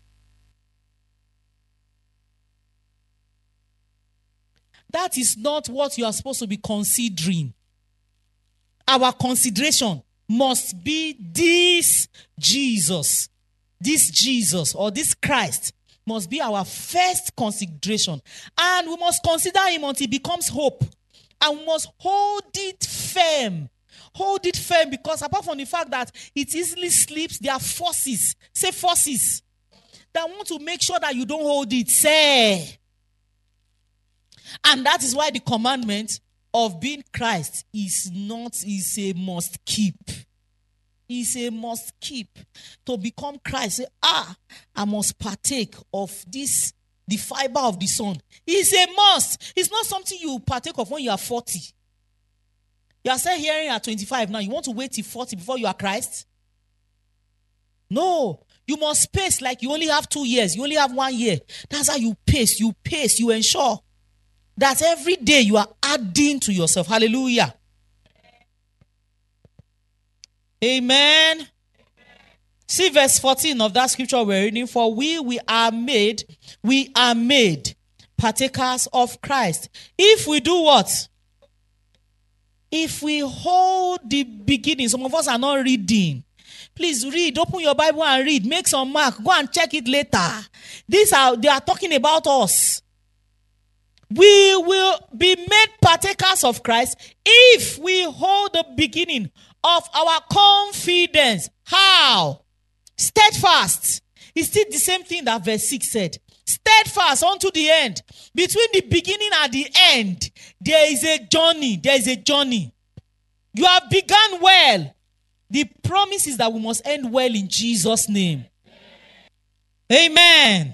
That is not what you are supposed to be considering. Our consideration must be this Jesus. This Jesus or this Christ must be our first consideration. And we must consider him until he becomes hope. And we must hold it firm. Hold it firm, because apart from the fact that it easily slips, there are forces. Say forces. That want to make sure that you don't hold it. Say. And that is why the commandment of being Christ is not, is a must keep. Is a must keep. To become Christ, say, ah, I must partake of this, the fiber of the Son. It's a must. It's not something you partake of when you are forty. You are still hearing at twenty-five now. You want to wait till forty before you are Christ? No. You must pace like you only have two years. You only have one year. That's how you pace. You pace. You ensure that every day you are adding to yourself. Hallelujah. Amen. See verse fourteen of that scripture we're reading. For we, we are made, we are made partakers of Christ. If we do what? If we hold the beginning. Some of us are not reading. Please read. Open your Bible and read. Make some mark. Go and check it later. These are, they are talking about us. We will be made partakers of Christ if we hold the beginning of our confidence. How? Steadfast. It's still the same thing that verse six said. Steadfast unto the end. Between the beginning and the end, there is a journey. There is a journey. You have begun well. The promise is that we must end well in Jesus' name. Amen.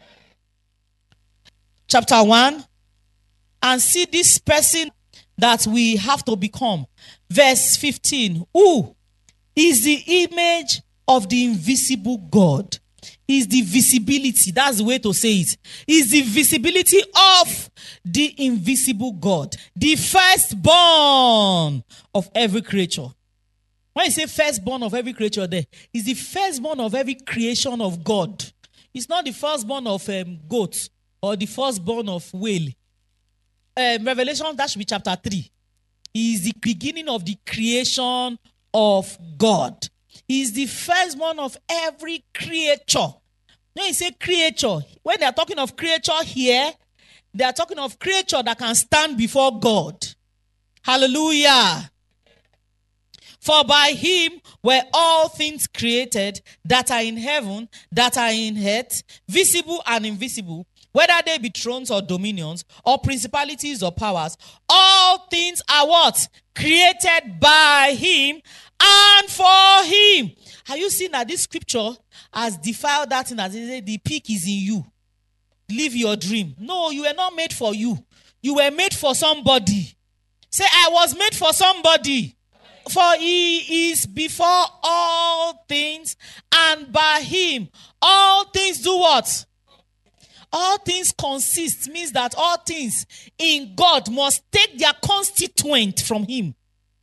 Chapter one. And see this person that we have to become. Verse fifteen. Who is the image of the invisible God? Is the visibility. That's the way to say it. Is the visibility of the invisible God. The firstborn of every creature. When you say firstborn of every creature there, is the firstborn of every creation of God. It's not the firstborn of um, goats or the firstborn of whale. Um, Revelation, that should be chapter three. He is the beginning of the creation of God. He is the firstborn of every creature. When you say creature, when they are talking of creature here, they are talking of creature that can stand before God. Hallelujah. For by him were all things created that are in heaven, that are in earth, visible and invisible, whether they be thrones or dominions, or principalities or powers. All things are what? Created by him and for him. Have you seen that this scripture has defiled that thing as they say, the peak is in you? Live your dream. No, you were not made for you. You were made for somebody. Say, I was made for somebody. For he is before all things, and by him all things do what? All things consist means that all things in God must take their constituent from him.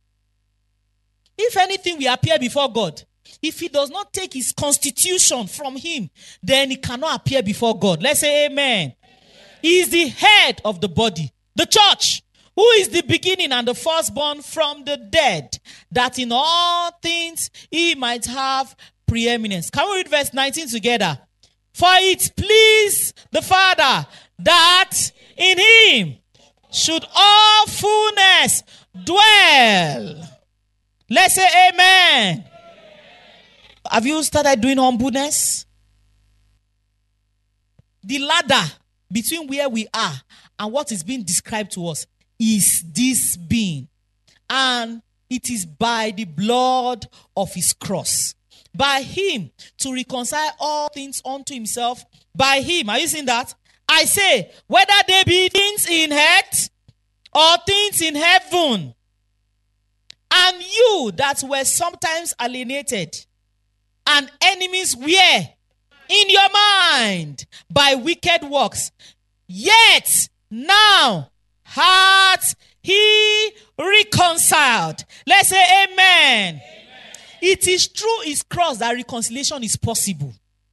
If anything will appear before God, if he does not take his constitution from him, then he cannot appear before God. Let's say amen. Amen. He is the head of the body, the church, who is the beginning and the firstborn from the dead, that in all things he might have preeminence. Can we read verse nineteen together? For it pleased the Father that in him should all fullness dwell. Let's say amen. Have you started doing humbleness? The ladder between where we are And what is being described to us is this being. And it is by the blood of his cross. By him to reconcile all things unto himself. By him. Are you seeing that? I say, whether they be things in earth or things in heaven. And you that were sometimes alienated and enemies were in your mind by wicked works. Yet now hath he reconciled. Let's say amen. Amen. It is through his cross that reconciliation is possible.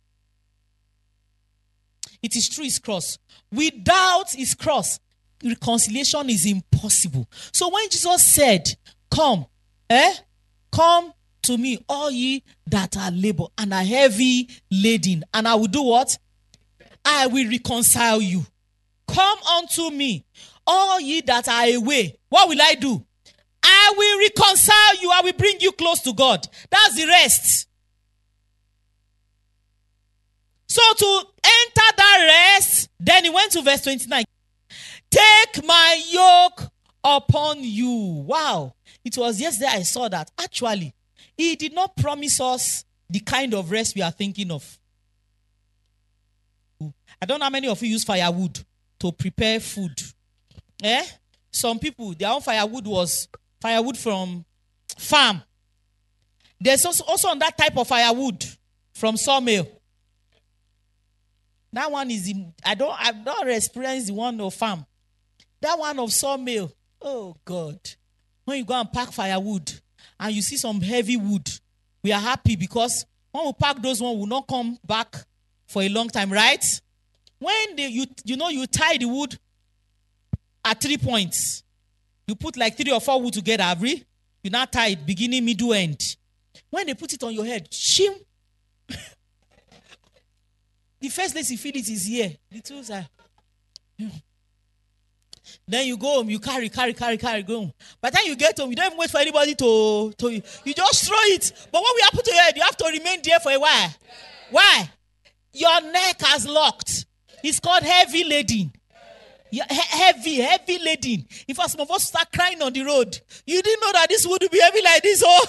It is through his cross. Without his cross, reconciliation is impossible. So when Jesus said, come, eh? Come to me, all ye that are labor and are heavy laden, and I will do what? I will reconcile you. Come unto me, all ye that are away. What will I do? I will reconcile you. I will bring you close to God. That's the rest. So to enter that rest, then he went to verse twenty-nine. Take my yoke upon you. Wow. It was yesterday I saw that. Actually, he did not promise us the kind of rest we are thinking of. I don't know how many of you use firewood to prepare food. Eh? Some people, their own firewood was firewood from farm. There's also, also on that type of firewood from sawmill. That one is, in, I don't, I've not experienced the one of farm. That one of sawmill. Oh God. When you go and pack firewood and you see some heavy wood, we are happy because when we pack those ones, we will not come back for a long time, right? When they, you, you know, you tie the wood at three points. You put like three or four wood together, every. You now tie it, beginning, middle, end. When they put it on your head, shim. The first place you feel it is here. The tools are. Yeah. Then you go home, you carry, carry, carry, carry, go home. By the time you get home, you don't even wait for anybody to, to you. You just throw it. But what will happen to your head? You have to remain there for a while. Why? Your neck has locked. It's called heavy laden. Yeah, he- heavy, heavy laden. In fact, some of us start crying on the road. You didn't know that this would be heavy like this, oh?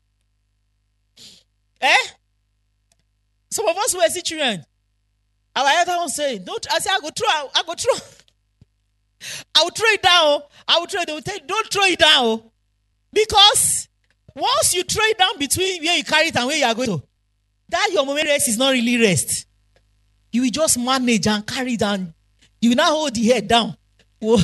Eh? Some of us were situated. Our elder one saying, "Don't." I say, "I go throw. I go throw. I will throw it down. I will throw it. They will tell you, don't throw it down, because once you throw it down between where you carry it and where you are going to, that your moment rest is not really rest. You will just manage and carry it down. You will not hold the head down. Whoa.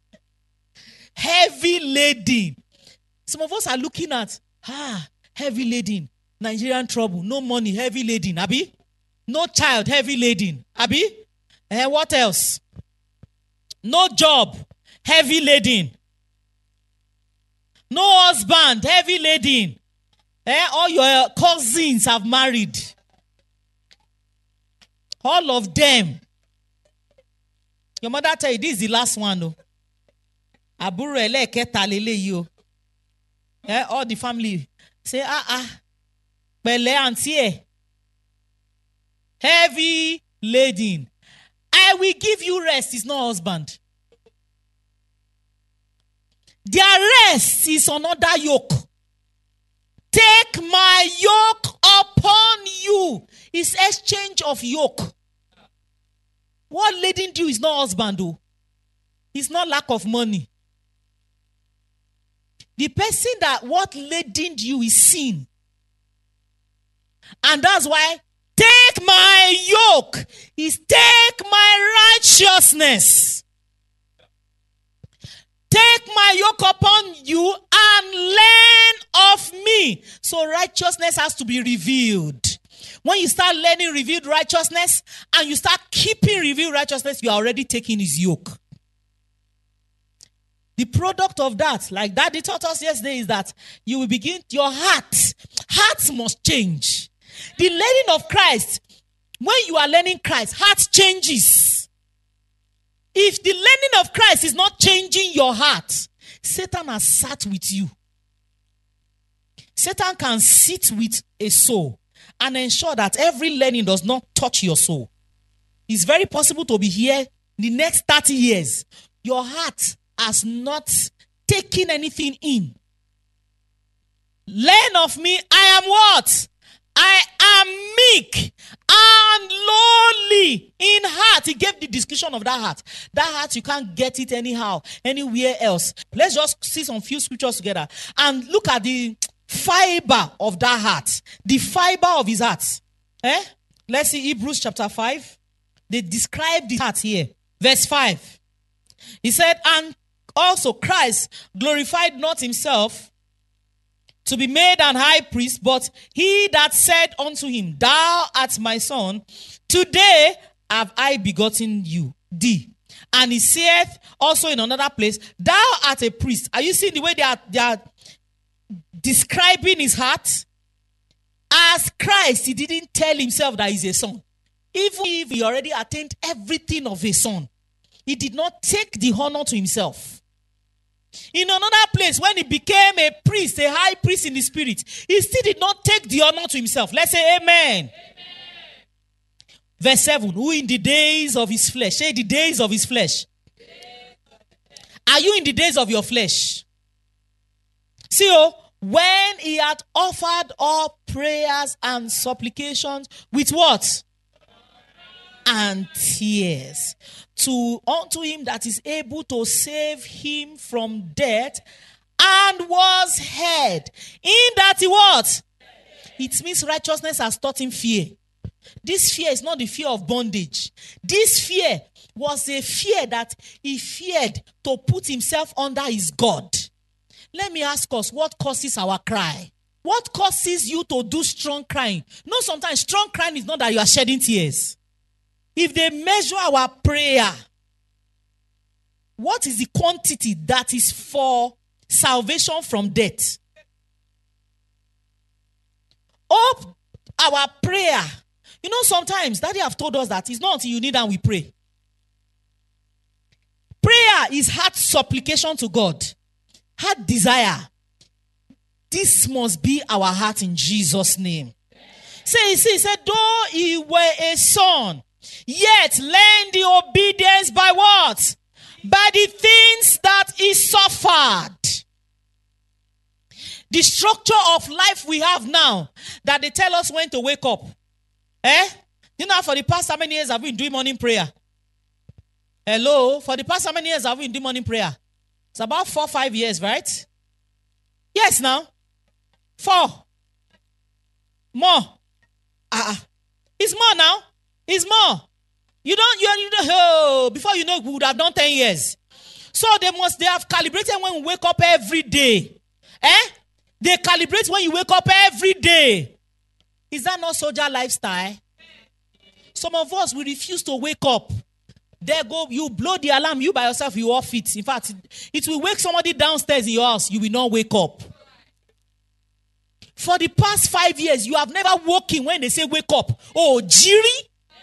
Heavy laden. Some of us are looking at ah heavy laden, Nigerian trouble, no money, heavy laden, Abi. No child, heavy laden. Abi? Eh, what else? No job, heavy laden. No husband, heavy laden. Eh, all your cousins have married. All of them. Your mother tell you, this is the last one, though. Aburo ele keta lele yo. Eh, all the family say, ah, ah. Bele auntie. Heavy laden. I will give you rest. It's not husband. Their rest is another yoke. Take my yoke upon you. It's exchange of yoke. What laden you is not husband, though. It's not lack of money. The person that what laden you is sin. And that's why take my yoke is take my righteousness. Take my yoke upon you and learn of me. So righteousness has to be revealed. When you start learning revealed righteousness and you start keeping revealed righteousness, you are already taking his yoke. The product of that, like Daddy taught us yesterday, is that you will begin, your heart, hearts must change. The learning of Christ, when you are learning Christ, heart changes. If the learning of Christ is not changing your heart, Satan has sat with you. Satan can sit with a soul and ensure that every learning does not touch your soul. It's very possible to be here the next thirty years, your heart has not taken anything in. Learn of me, I am what? I am meek and lowly in heart. He gave the description of that heart. That heart, you can't get it anyhow, anywhere else. Let's just see some few scriptures together and look at the fiber of that heart. The fiber of his heart. Eh? Let's see Hebrews chapter five. They describe the heart here. Verse five. He said, and also Christ glorified not himself to be made an high priest, but he that said unto him, thou art my son, today have I begotten you, thee. And he saith also in another place, thou art a priest. Are you seeing the way they are, they are describing his heart? As Christ, he didn't tell himself that he's a son. Even if he already attained everything of a son, he did not take the honor to himself. In another place, when he became a priest, a high priest in the spirit, he still did not take the honor to himself. Let's say amen. Amen. Verse seven, who in the days of his flesh, say the days of his flesh. Are you in the days of your flesh? See, oh, when he had offered up prayers and supplications with what? And tears to unto him that is able to save him from death, and was heard in that he what? It means righteousness has taught him fear. This fear is not the fear of bondage. This fear was a fear that he feared to put himself under his God. Let me ask us, what causes our cry? What causes you to do strong crying? No, sometimes strong crying is not that you are shedding tears. If they measure our prayer, what is the quantity that is for salvation from death? Up our prayer. You know, sometimes Daddy have told us that it's not until you need and we pray. Prayer is heart supplication to God. Heart desire. This must be our heart in Jesus' name. Say, see, he said, though he were a son, yet learn the obedience by what? By the things that he suffered. The structure of life we have now, that they tell us when to wake up. Eh? You know, for the past how many years have we been doing morning prayer? Hello? For the past how many years have we been doing morning prayer? It's about four, five years, right? Yes, now. Four. More. Ah, uh, it's more now. It's more. You don't, you, you don't, oh, before you know, we would have done ten years. So they must, they have calibrated when we wake up every day. Eh? They calibrate when you wake up every day. Is that not soldier lifestyle? Some of us, we refuse to wake up. There go, you blow the alarm, you by yourself, you off it. In fact, it, it will wake somebody downstairs in your house, you will not wake up. For the past five years, you have never woken when they say wake up. Oh, Jiri?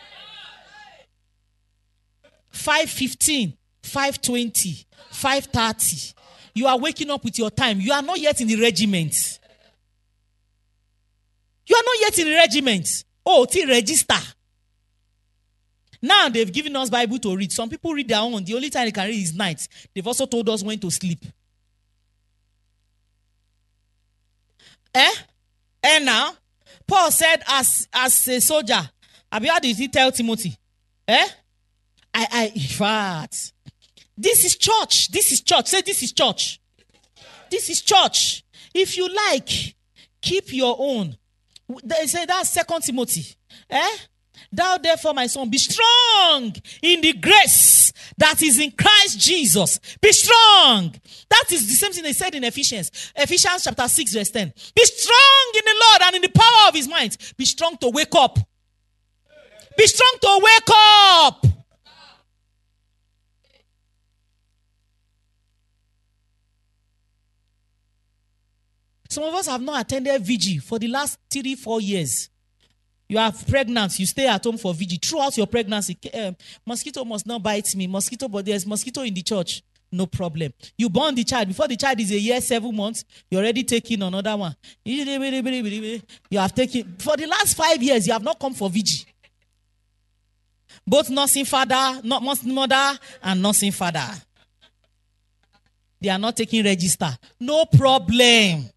five fifteen, five twenty, five thirty. You are waking up with your time. You are not yet in the regiment. You are not yet in the regiment. Oh, till register. Now they've given us Bible to read. Some people read their own. The only time they can read is night. They've also told us when to sleep. Eh? And now, Paul said as, as a soldier, how did he tell Timothy? Eh? I, I, in fact, this is church. This is church. Say, this is church. This is church. If you like, keep your own. They say that's Second Timothy. Eh? Thou therefore, my son, be strong in the grace that is in Christ Jesus. Be strong. That is the same thing they said in Ephesians. Ephesians chapter six, verse ten. Be strong in the Lord and in the power of his might. Be strong to wake up. Be strong to wake up. Some of us have not attended V G for the last three, four years. You are pregnant, you stay at home for V G. Throughout your pregnancy, uh, mosquito must not bite me. Mosquito, but there's mosquito in the church. No problem. You born the child. Before the child is a year, seven months, you're already taking another one. You have taken, for the last five years, you have not come for V G. Both nursing father, not nursing mother, and nursing father. They are not taking register. No problem.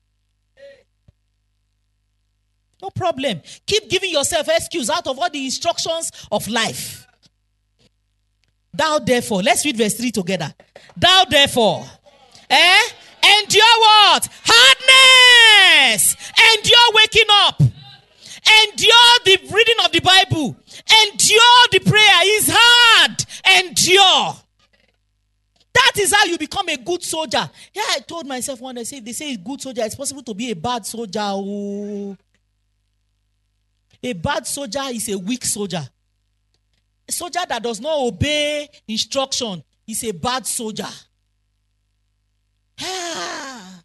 No problem. Keep giving yourself excuse out of all the instructions of life. Thou therefore, let's read verse three together. Thou therefore, eh? Endure what? Hardness. Endure waking up. Endure the reading of the Bible. Endure the prayer. It's hard. Endure. That is how you become a good soldier. Yeah, I told myself when they say they say a good soldier, it's possible to be a bad soldier. Oh. A bad soldier is a weak soldier. A soldier that does not obey instruction is a bad soldier. Ah.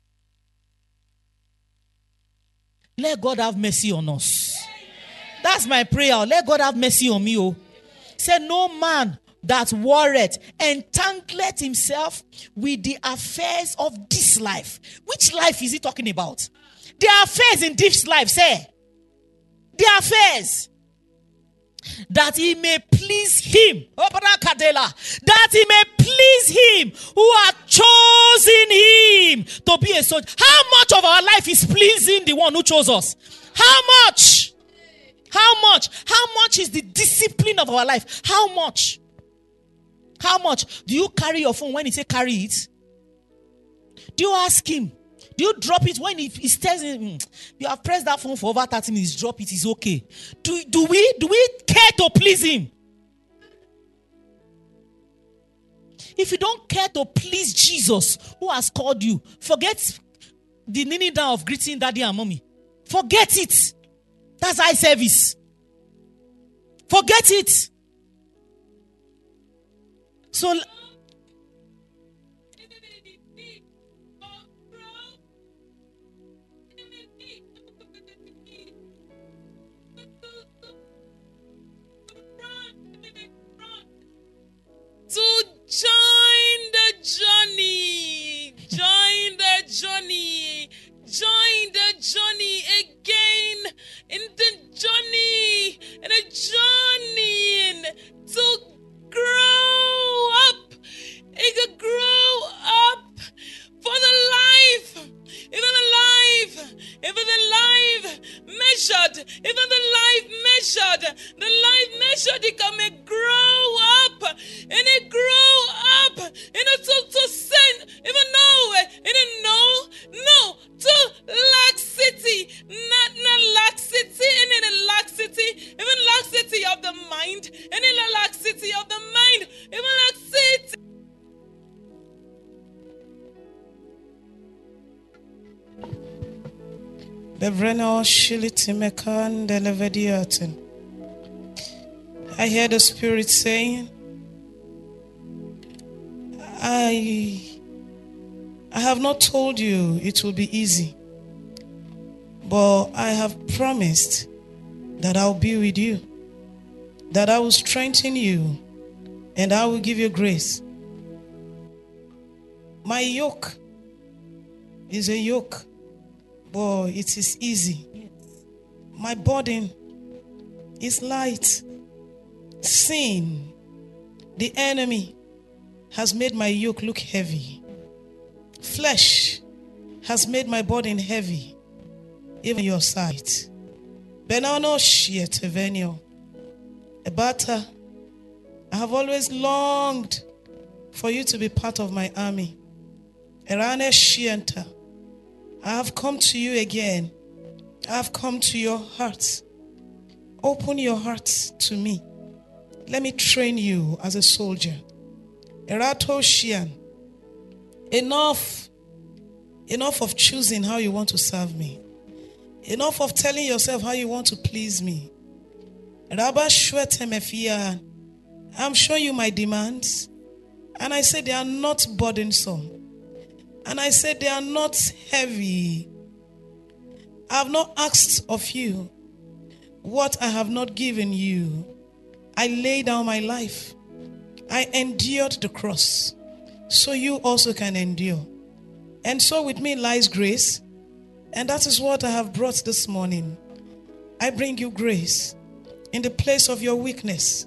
Let God have mercy on us. That's my prayer. Let God have mercy on me. Oh. Say, no man that worrieth entangleth himself with the affairs of this life. Which life is he talking about? The affairs in this life, say. The affairs. That he may please him. That he may please him who hath chosen him to be a soldier. How much of our life is pleasing the one who chose us? How much? How much? How much is the discipline of our life? How much? How much? Do you carry your phone when he say carry it? Do you ask him? Do you drop it when he, he tells him, you have pressed that phone for over thirty minutes, drop it, it's okay. Do, do we do we care to please him? If you don't care to please Jesus, who has called you, forget the kneeling down of greeting daddy and mommy. Forget it. That's eye service. Forget it. So, to join the journey, join the journey, join the journey again, in the journey, in the journey to grow up, it could grow up for the life, even the life, even the life measured, even the life measured, the life measured, it can make grow up, and it grow up, and it to, to send, even no, and it no, no, to laxity, not, not laxity, and in a laxity, even laxity of the mind, and in a laxity of the mind, even laxity. I hear the Spirit saying, I, I have not told you it will be easy, but I have promised that I'll be with you, that I will strengthen you, and I will give you grace. My yoke is a yoke, but it is easy. Yes. My burden is light. Sin, the enemy, has made my yoke look heavy. Flesh has made my burden heavy. Even your sight. Benano Shietevenio. Ebata, I have always longed for you to be part of my army. Erane Shienta, I have come to you again. I have come to your heart. Open your heart to me. Let me train you as a soldier. Erato Shian. Enough. Enough of choosing how you want to serve me. Enough of telling yourself how you want to please me. Rabba Shwete Mefia. I'm showing you my demands. And I say they are not burdensome. And I say they are not heavy. I have not asked of you what I have not given you. I laid down my life. I endured the cross, so you also can endure. And so with me lies grace, and that is what I have brought this morning. I bring you grace in the place of your weakness.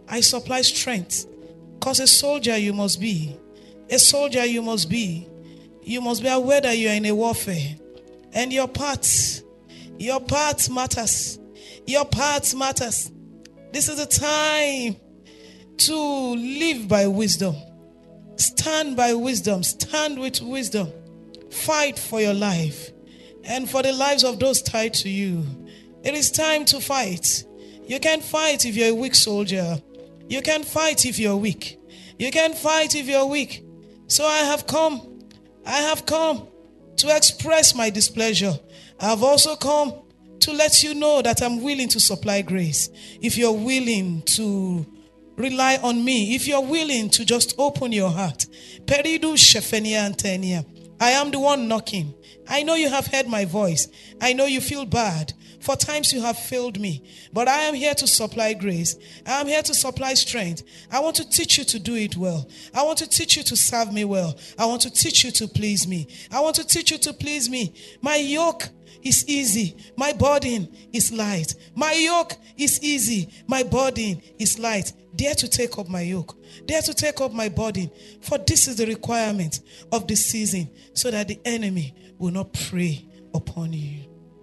I supply strength. Because a soldier you must be. A soldier you must be. You must be aware that you are in a warfare. And your part, your part matters. Your part matters. This is the time to live by wisdom. Stand by wisdom. Stand with wisdom. Fight for your life and for the lives of those tied to you. It is time to fight. You can't fight if you're a weak soldier. You can't fight if you're weak. You can't fight if you're weak. So I have come. I have come to express my displeasure. I have also come to let you know that I'm willing to supply grace. If you're willing to rely on me, if you're willing to just open your heart. Peridu Shefenia Antenia. I am the one knocking. I know you have heard my voice. I know you feel bad. For times you have failed me. But I am here to supply grace. I am here to supply strength. I want to teach you to do it well. I want to teach you to serve me well. I want to teach you to please me. I want to teach you to please me. My yoke is easy. My burden is light. My yoke is easy. My burden is light. Dare to take up my yoke. Dare to take up my burden. For this is the requirement of this season, so that the enemy will not prey upon you.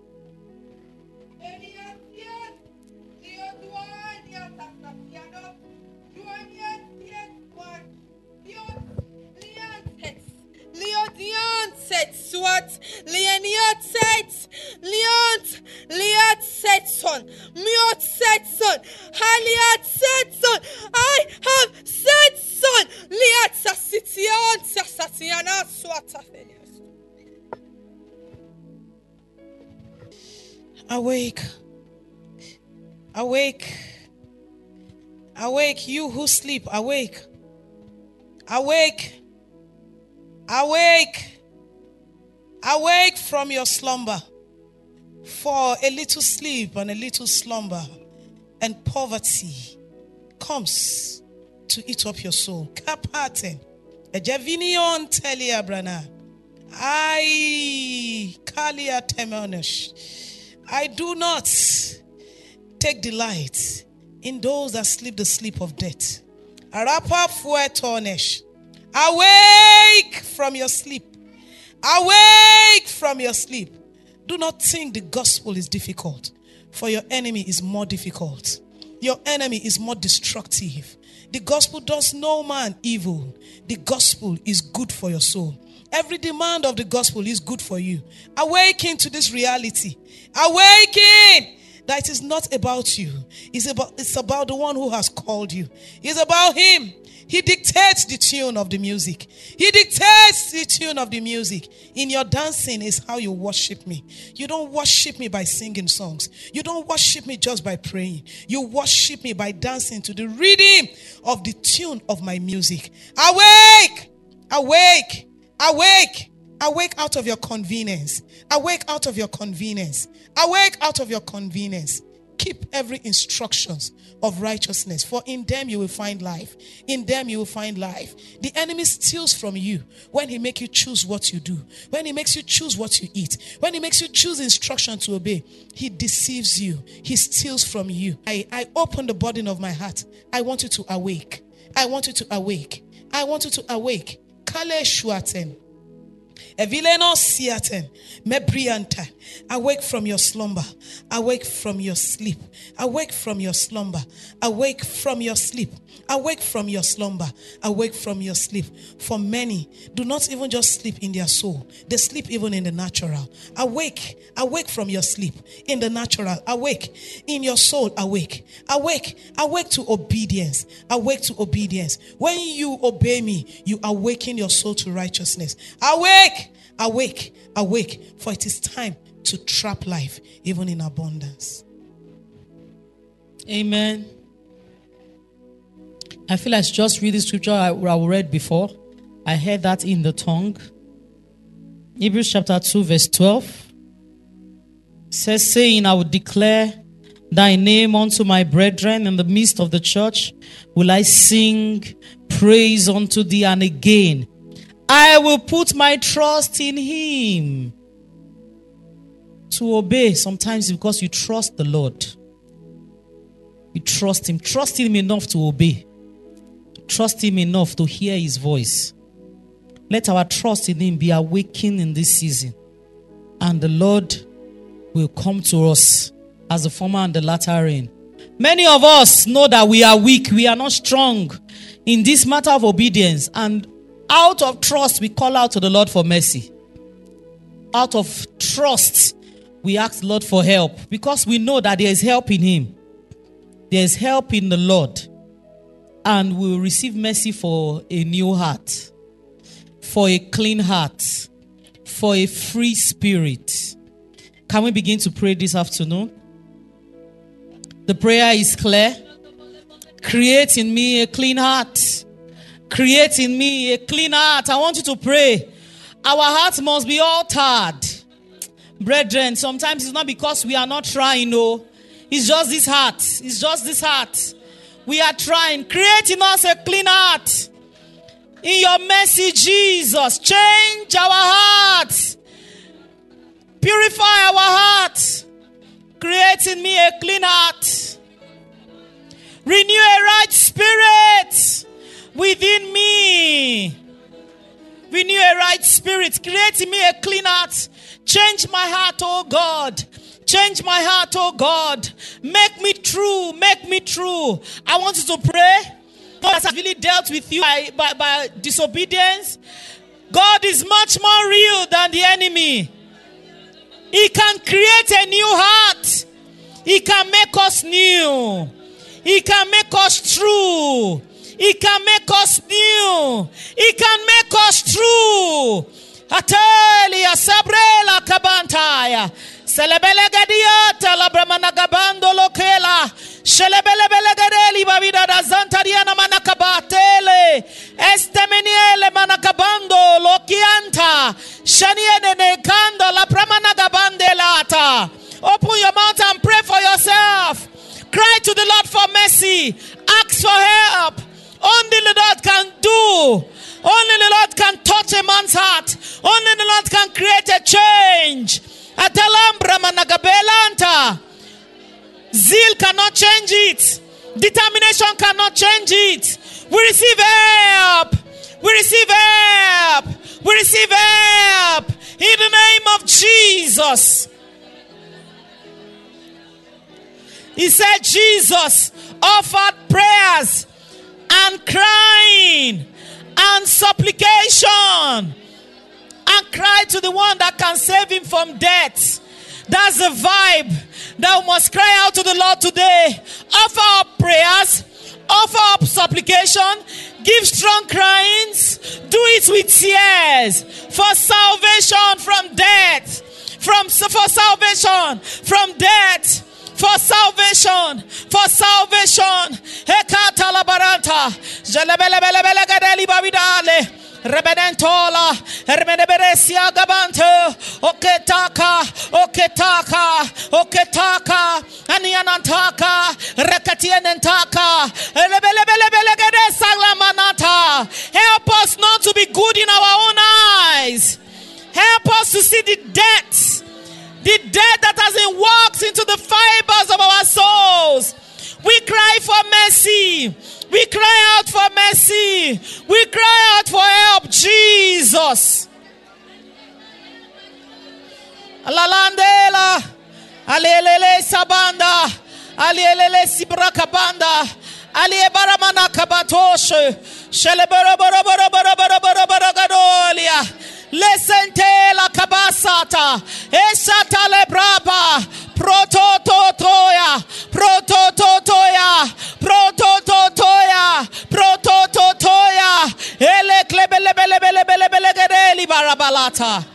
Swat, Leoniot set, Leont, Leot Setson, Miot Setson, Haliat Setson, I have Setson, Leat Sassition, Sassatiana Swata. Awake, awake, awake, you who sleep, awake, awake, awake. Awake from your slumber, for a little sleep and a little slumber and poverty comes to eat up your soul. Kapaten, ejavinion telia brana, I kalia temonesh. I do not take delight in those that sleep the sleep of death. Arapa fuetonesh. Awake from your sleep. Awake from your sleep. Do not think the gospel is difficult, for your enemy is more difficult. Your enemy is more destructive. The gospel does no man evil. The gospel is good for your soul. Every demand of the gospel is good for you. Awaken to this reality. Awaken that it is not about you. It's about, it's about the one who has called you. It's about him. He dictates the tune of the music. He dictates the tune of the music. In your dancing is how you worship me. You don't worship me by singing songs. You don't worship me just by praying. You worship me by dancing to the rhythm of the tune of my music. Awake! Awake! Awake! Awake out of your convenience. Awake out of your convenience. Awake out of your convenience. Keep every instructions of righteousness, for in them you will find life. In them you will find life. The enemy steals from you when he makes you choose what you do, when he makes you choose what you eat, when he makes you choose instruction to obey. He deceives you. He steals from you. I, I open the burden of my heart. I want you to awake. I want you to awake. I want you to awake. Kale shuaten. Evileno siaten, mebrianta. Awake from your slumber. Awake from your sleep. Awake from your slumber. Awake from your sleep. Awake from your slumber. Awake from your sleep. For many do not even just sleep in their soul. They sleep even in the natural. Awake. Awake from your sleep in the natural. Awake in your soul. Awake. Awake. Awake to obedience. Awake to obedience. When you obey me, you awaken your soul to righteousness. Awake. Awake. Awake. For it is time to trap life even in abundance. Amen. I feel like just read the scripture I, I read before. I heard that in the tongue. Hebrews chapter two verse twelve says, saying, I will declare thy name unto my brethren in the midst of the church. Will I sing praise unto thee, and again I will put my trust in him. To obey sometimes because you trust the Lord. We trust him. Trust him enough to obey. Trust him enough to hear his voice. Let our trust in him be awakened in this season. And the Lord will come to us as the former and the latter rain. Many of us know that we are weak. We are not strong in this matter of obedience. And out of trust, we call out to the Lord for mercy. Out of trust, we ask the Lord for help. Because we know that there is help in him. There is help in the Lord. And we will receive mercy for a new heart. For a clean heart. For a free spirit. Can we begin to pray this afternoon? The prayer is clear. Create in me a clean heart. Create in me a clean heart. I want you to pray. Our hearts must be altered. Brethren, sometimes it's not because we are not trying, no. It's just this heart. It's just this heart. We are trying. Create in us a clean heart. In your mercy, Jesus, change our hearts. Purify our hearts. Create in me a clean heart. Renew a right spirit within me. Renew a right spirit. Create in me a clean heart. Change my heart, oh God. Change my heart, oh God. Make me true. Make me true. I want you to pray. God has really dealt with you by, by, by disobedience. God is much more real than the enemy. He can create a new heart. He can make us new. He can make us true. He can make us new. He can make us true. Atelia sabrela kabantaya. Celebele gadiata la bramana gabando lokela. Shelebele bele gadeli babida da zantariana manakabatele. Estemeniele manakabando lokianta. Shaniene nekando la bramana gabandelata. Open your mouth and pray for yourself. Cry to the Lord for mercy. Ask for help. Only the Lord can do. Only the Lord can touch a man's heart. Only the Lord can create a change. Atalambra managabelanta. Zeal cannot change it. Determination cannot change it. We receive help. We receive help. We receive help. In the name of Jesus. He said Jesus offered prayers and crying and supplication and cried to the one that can save him from death. That's the vibe that we must cry out to the Lord today. Offer up prayers, offer up supplication, give strong cryings, do it with tears for salvation from death, from for salvation from death. For salvation, for salvation. Hekata la baranta. Jelebele bele bele gadeli babidale. Rebedentola. Hermeneberesia gabante. Oketaka. Oketaka. Oketaka. Anianantaka. Rekatienentaka. Rebele bele bele gade saglamanata. Help us not to be good in our own eyes. Help us to see the depths. The death that has been walked into the fibers of our souls. We cry for mercy. We cry out for mercy. We cry out for help, Jesus. Alalandela. Alelele sabanda. Alelele sibrakabanda. Aliebaramana kabatoshe. Shelebarabarabarabarabarabarabaragolia. Lesente la kabasata, esata le braba, protototoya, protototoya, protototoya, protototoya, ele klebelebelebelebelebelegereli barabalata.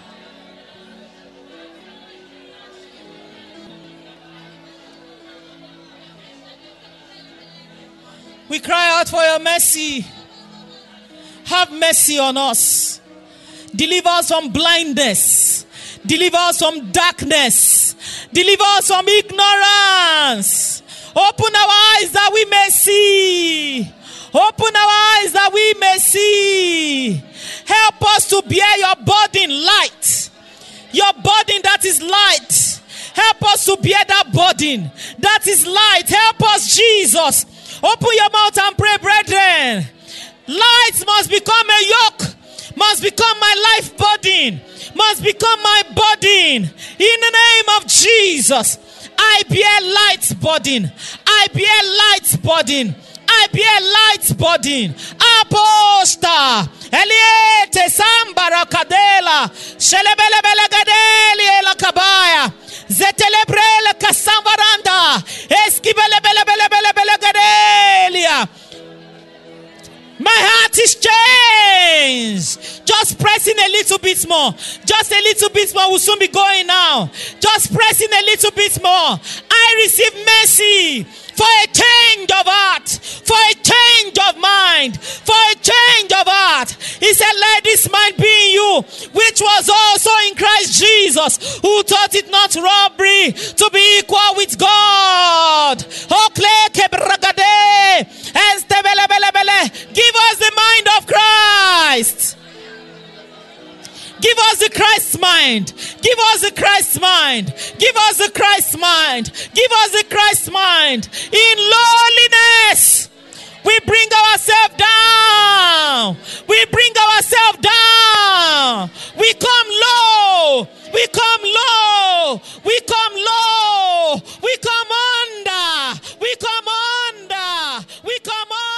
We cry out for your mercy. Have mercy on us. Deliver us from blindness. Deliver us from darkness. Deliver us from ignorance. Open our eyes that we may see. Open our eyes that we may see. Help us to bear your burden light. Your burden that is light. Help us to bear that burden. That is light. Help us, Jesus. Open your mouth and pray, brethren. Light must become a yoke, must become my life burden, must become my burden. In the name of Jesus, I bear light's burden. I bear light's burden. I bear light's burden. Aposta. Eliete sambara kadela. Shelebelebele gadeli la kabaya. Zetelebrele kasamvaranda. Eskibelebelebelebele gadelia. My heart is changed. Just pressing a little bit more. Just a little bit more. We'll soon be going now. Just pressing a little bit more. I receive mercy for a change of heart, for a change of mind, for a change of heart. He said, let this mind be in you, which was also in Christ Jesus, who thought it not robbery to be equal with God. Give us the mind of Christ. Give us the Christ mind. Give us the Christ mind. Give us the Christ mind. Give us the Christ mind. In lowliness, we bring ourselves down. We bring ourselves down. We come low. We come low. We come low. We come under. We come under. We come under.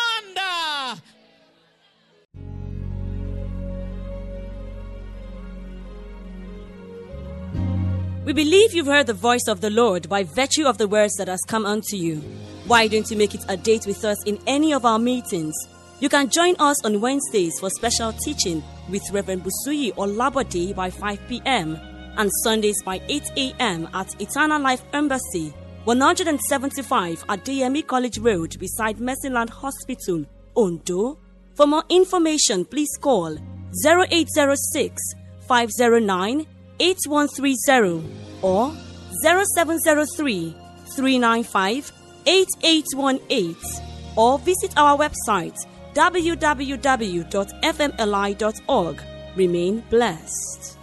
We believe you've heard the voice of the Lord by virtue of the words that has come unto you. Why don't you make it a date with us in any of our meetings? You can join us on Wednesdays for special teaching with Reverend Busuyi Olabode by five p.m. and Sundays by eight a.m. at Eternal Life Embassy, one seventy-five at D M E College Road beside Mercyland Hospital, Ondo. For more information, please call zero eight zero six, five zero nine, eight one three zero or zero seven zero three, three nine five, eight eight one eight or visit our website w w w dot f m l i dot org. Remain blessed.